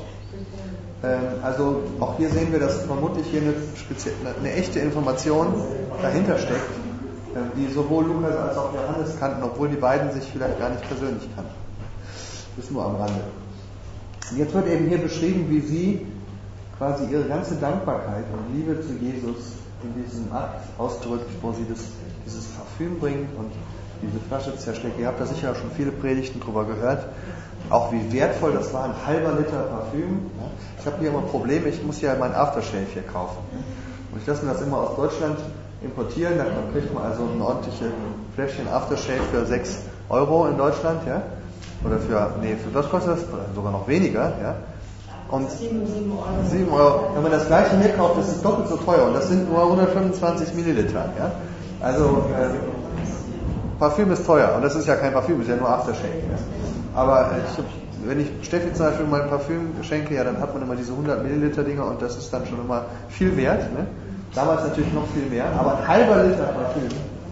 S1: Also auch hier sehen wir, dass vermutlich hier eine echte Information dahinter steckt, die sowohl Lukas als auch Johannes kannten, obwohl die beiden sich vielleicht gar nicht persönlich kannten. Das ist nur am Rande. Und jetzt wird eben hier beschrieben, wie sie quasi ihre ganze Dankbarkeit und Liebe zu Jesus in diesem Akt ausdrückt, wo sie dieses Parfüm bringt und diese Flasche zerschlägt. Ihr habt da sicher schon viele Predigten drüber gehört, auch wie wertvoll das war, ein halber Liter Parfüm. Ich habe hier immer Probleme, ich muss ja mein Aftershave hier kaufen. Und ich lasse mir das immer aus Deutschland importieren, dann kriegt man also ein ordentliches Fläschchen Aftershave für 6 € in Deutschland, ja? Oder für was kostet das? Sogar noch weniger, ja? Und 7 €. Wenn man das gleiche hier kauft, ist es doppelt so teuer. Und das sind nur 125 Milliliter. Ja? Also Parfüm ist teuer. Und das ist ja kein Parfüm, ist ja nur Aftershave. Ja? Aber wenn ich Steffi zum Beispiel mal Parfüm schenke, ja, dann hat man immer diese 100 Milliliter Dinger und das ist dann schon immer viel wert. Ne? Damals natürlich noch viel mehr. Aber ein halber Liter Parfüm.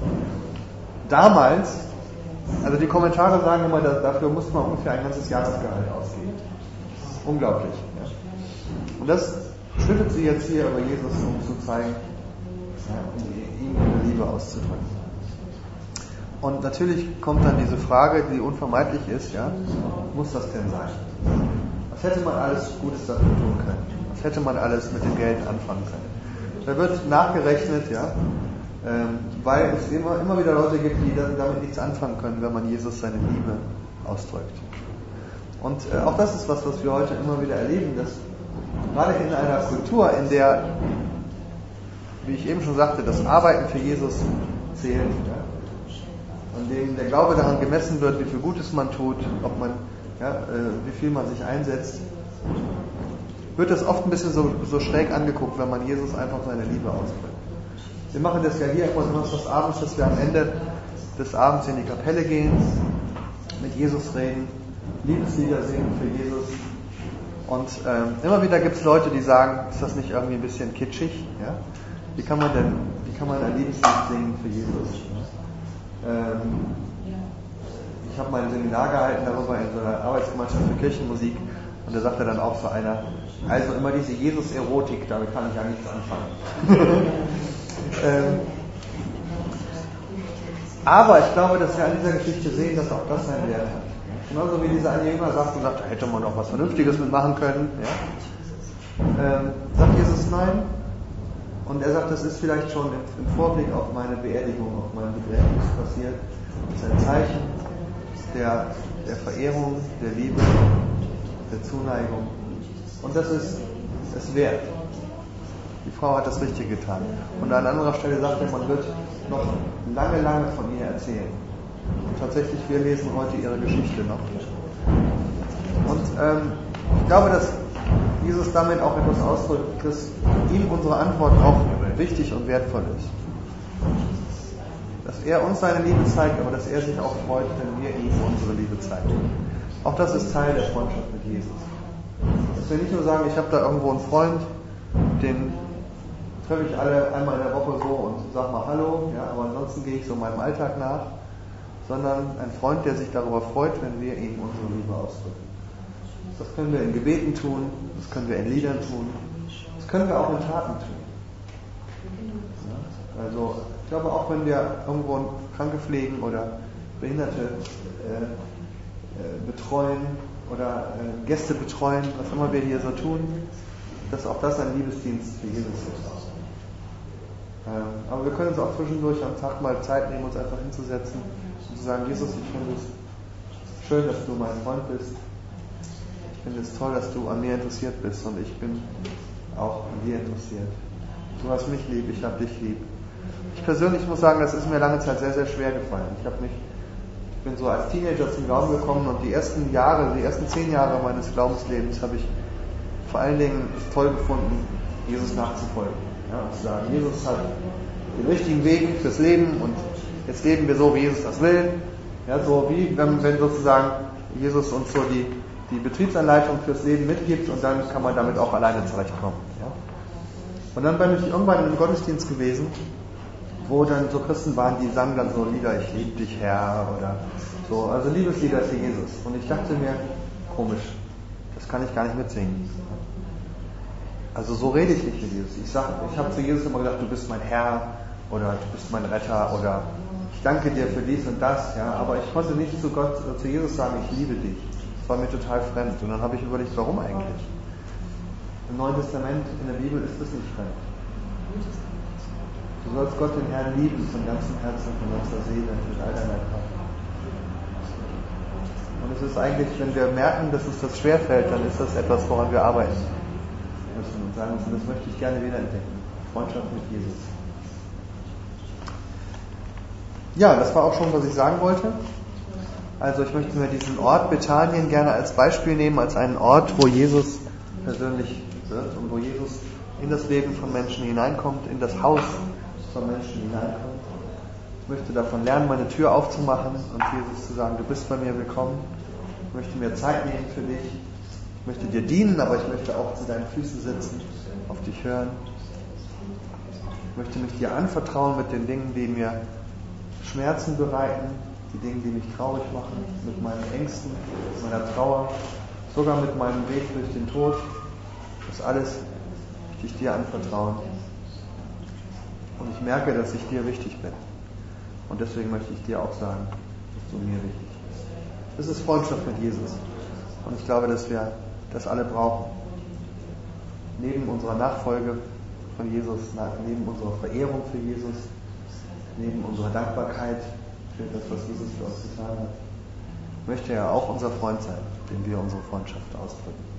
S1: Damals, also die Kommentare sagen immer, dafür musste man ungefähr ein ganzes Jahresgehalt ausgeben. Unglaublich. Ja. Und das schüttet sie jetzt hier über Jesus, um zu zeigen, um ihm ihre Liebe auszudrücken. Und natürlich kommt dann diese Frage, die unvermeidlich ist, ja, muss das denn sein? Was hätte man alles Gutes dafür tun können? Was hätte man alles mit dem Geld anfangen können? Da wird nachgerechnet, ja, weil es immer wieder Leute gibt, die damit nichts anfangen können, wenn man Jesus seine Liebe ausdrückt. Und auch das ist was wir heute immer wieder erleben, dass gerade in einer Kultur, in der, wie ich eben schon sagte, das Arbeiten für Jesus zählt, ja, und dem der Glaube daran gemessen wird, wie viel Gutes man tut, wie viel man sich einsetzt, wird das oft ein bisschen so schräg angeguckt, wenn man Jesus einfach seine Liebe ausdrückt. Wir machen das ja hier immer samstags abends, dass wir am Ende des Abends in die Kapelle gehen, mit Jesus reden, Liebeslieder singen für Jesus. Und immer wieder gibt es Leute, die sagen, ist das nicht irgendwie ein bisschen kitschig? Ja? Wie kann man ein Liebeslied singen für Jesus? Ich habe mal ein Seminar gehalten darüber in so einer Arbeitsgemeinschaft für Kirchenmusik und da sagte dann auch so einer, also immer diese Jesus-Erotik, damit kann ich ja nichts anfangen. Aber ich glaube, dass wir an dieser Geschichte sehen, dass auch das seinen Wert hat. Genauso wie dieser eine Jünger sagt, da hätte man auch was Vernünftiges mitmachen können. Ja? Sagt Jesus nein? Und er sagt, das ist vielleicht schon im Vorblick auf meine Beerdigung, auf mein Begräbnis passiert. Es ist ein Zeichen der Verehrung, der Liebe, der Zuneigung. Und das ist es wert. Die Frau hat das Richtige getan. Und an anderer Stelle sagt er, man wird noch lange, lange von ihr erzählen. Und tatsächlich, wir lesen heute ihre Geschichte noch. Und ich glaube, dass Jesus damit auch etwas ausdrückt, dass ihm unsere Antwort auch wichtig und wertvoll ist. Dass er uns seine Liebe zeigt, aber dass er sich auch freut, wenn wir ihm unsere Liebe zeigen. Auch das ist Teil der Freundschaft mit Jesus. Dass wir nicht nur sagen, ich habe da irgendwo einen Freund, den treffe ich alle einmal in der Woche so und sag mal Hallo, ja, aber ansonsten gehe ich so meinem Alltag nach, sondern ein Freund, der sich darüber freut, wenn wir ihm unsere Liebe ausdrücken. Das können wir in Gebeten tun, das können wir in Liedern tun, das können wir auch in Taten tun. Ja, also ich glaube, auch wenn wir irgendwo Kranke pflegen oder Behinderte betreuen oder Gäste betreuen, was immer wir hier so tun, dass auch das ein Liebesdienst für Jesus ist. Aber wir können uns auch zwischendurch am Tag mal Zeit nehmen, uns einfach hinzusetzen und zu sagen, Jesus, ich finde es schön, dass du mein Freund bist. Ich finde es toll, dass du an mir interessiert bist und ich bin auch an dir interessiert. Du hast mich lieb, ich habe dich lieb. Ich persönlich muss sagen, das ist mir lange Zeit sehr, sehr schwer gefallen. Ich bin so als Teenager zum Glauben gekommen und die ersten 10 Jahre meines Glaubenslebens habe ich vor allen Dingen es toll gefunden, Jesus nachzufolgen. Ja, und zu sagen, Jesus hat den richtigen Weg fürs Leben und jetzt leben wir so, wie Jesus das will. Ja, so wie wenn sozusagen Jesus uns so die Betriebsanleitung fürs Leben mitgibt und dann kann man damit auch alleine zurechtkommen. Ja. Und dann bin ich irgendwann in einem Gottesdienst gewesen, wo dann so Christen waren, die sangen dann so Lieder, ich liebe dich Herr oder so, also Liebeslieder für Jesus. Und ich dachte mir, komisch, das kann ich gar nicht mitsingen. Also so rede ich nicht mit Jesus. Ich habe zu Jesus immer gesagt, du bist mein Herr oder du bist mein Retter oder ich danke dir für dies und das, ja, aber ich konnte nicht zu Jesus sagen, ich liebe dich. Das war mir total fremd. Und dann habe ich überlegt, warum eigentlich? Im Neuen Testament, in der Bibel ist das nicht fremd. Du sollst Gott den Herrn lieben von ganzem Herzen, von ganzer Seele, mit all deiner Kraft. Und es ist eigentlich, wenn wir merken, dass uns das schwerfällt, dann ist das etwas, woran wir arbeiten müssen und sagen müssen, das möchte ich gerne wiederentdecken. Freundschaft mit Jesus. Ja, das war auch schon, was ich sagen wollte. Also ich möchte mir diesen Ort Bethanien gerne als Beispiel nehmen, als einen Ort, wo Jesus persönlich wird und wo Jesus in das Leben von Menschen hineinkommt, in das Haus von Menschen hineinkommt. Ich möchte davon lernen, meine Tür aufzumachen und Jesus zu sagen, du bist bei mir willkommen. Ich möchte mir Zeit nehmen für dich. Ich möchte dir dienen, aber ich möchte auch zu deinen Füßen sitzen, auf dich hören. Ich möchte mich dir anvertrauen mit den Dingen, die mir Schmerzen bereiten, die Dinge, die mich traurig machen, mit meinen Ängsten, mit meiner Trauer, sogar mit meinem Weg durch den Tod. Das alles möchte ich dir anvertrauen. Und ich merke, dass ich dir wichtig bin. Und deswegen möchte ich dir auch sagen, dass du mir wichtig bist. Das ist Freundschaft mit Jesus. Und ich glaube, dass wir das alle brauchen. Neben unserer Nachfolge von Jesus, neben unserer Verehrung für Jesus, neben unserer Dankbarkeit für das, was Jesus für uns getan hat, möchte er auch unser Freund sein, dem wir unsere Freundschaft ausdrücken.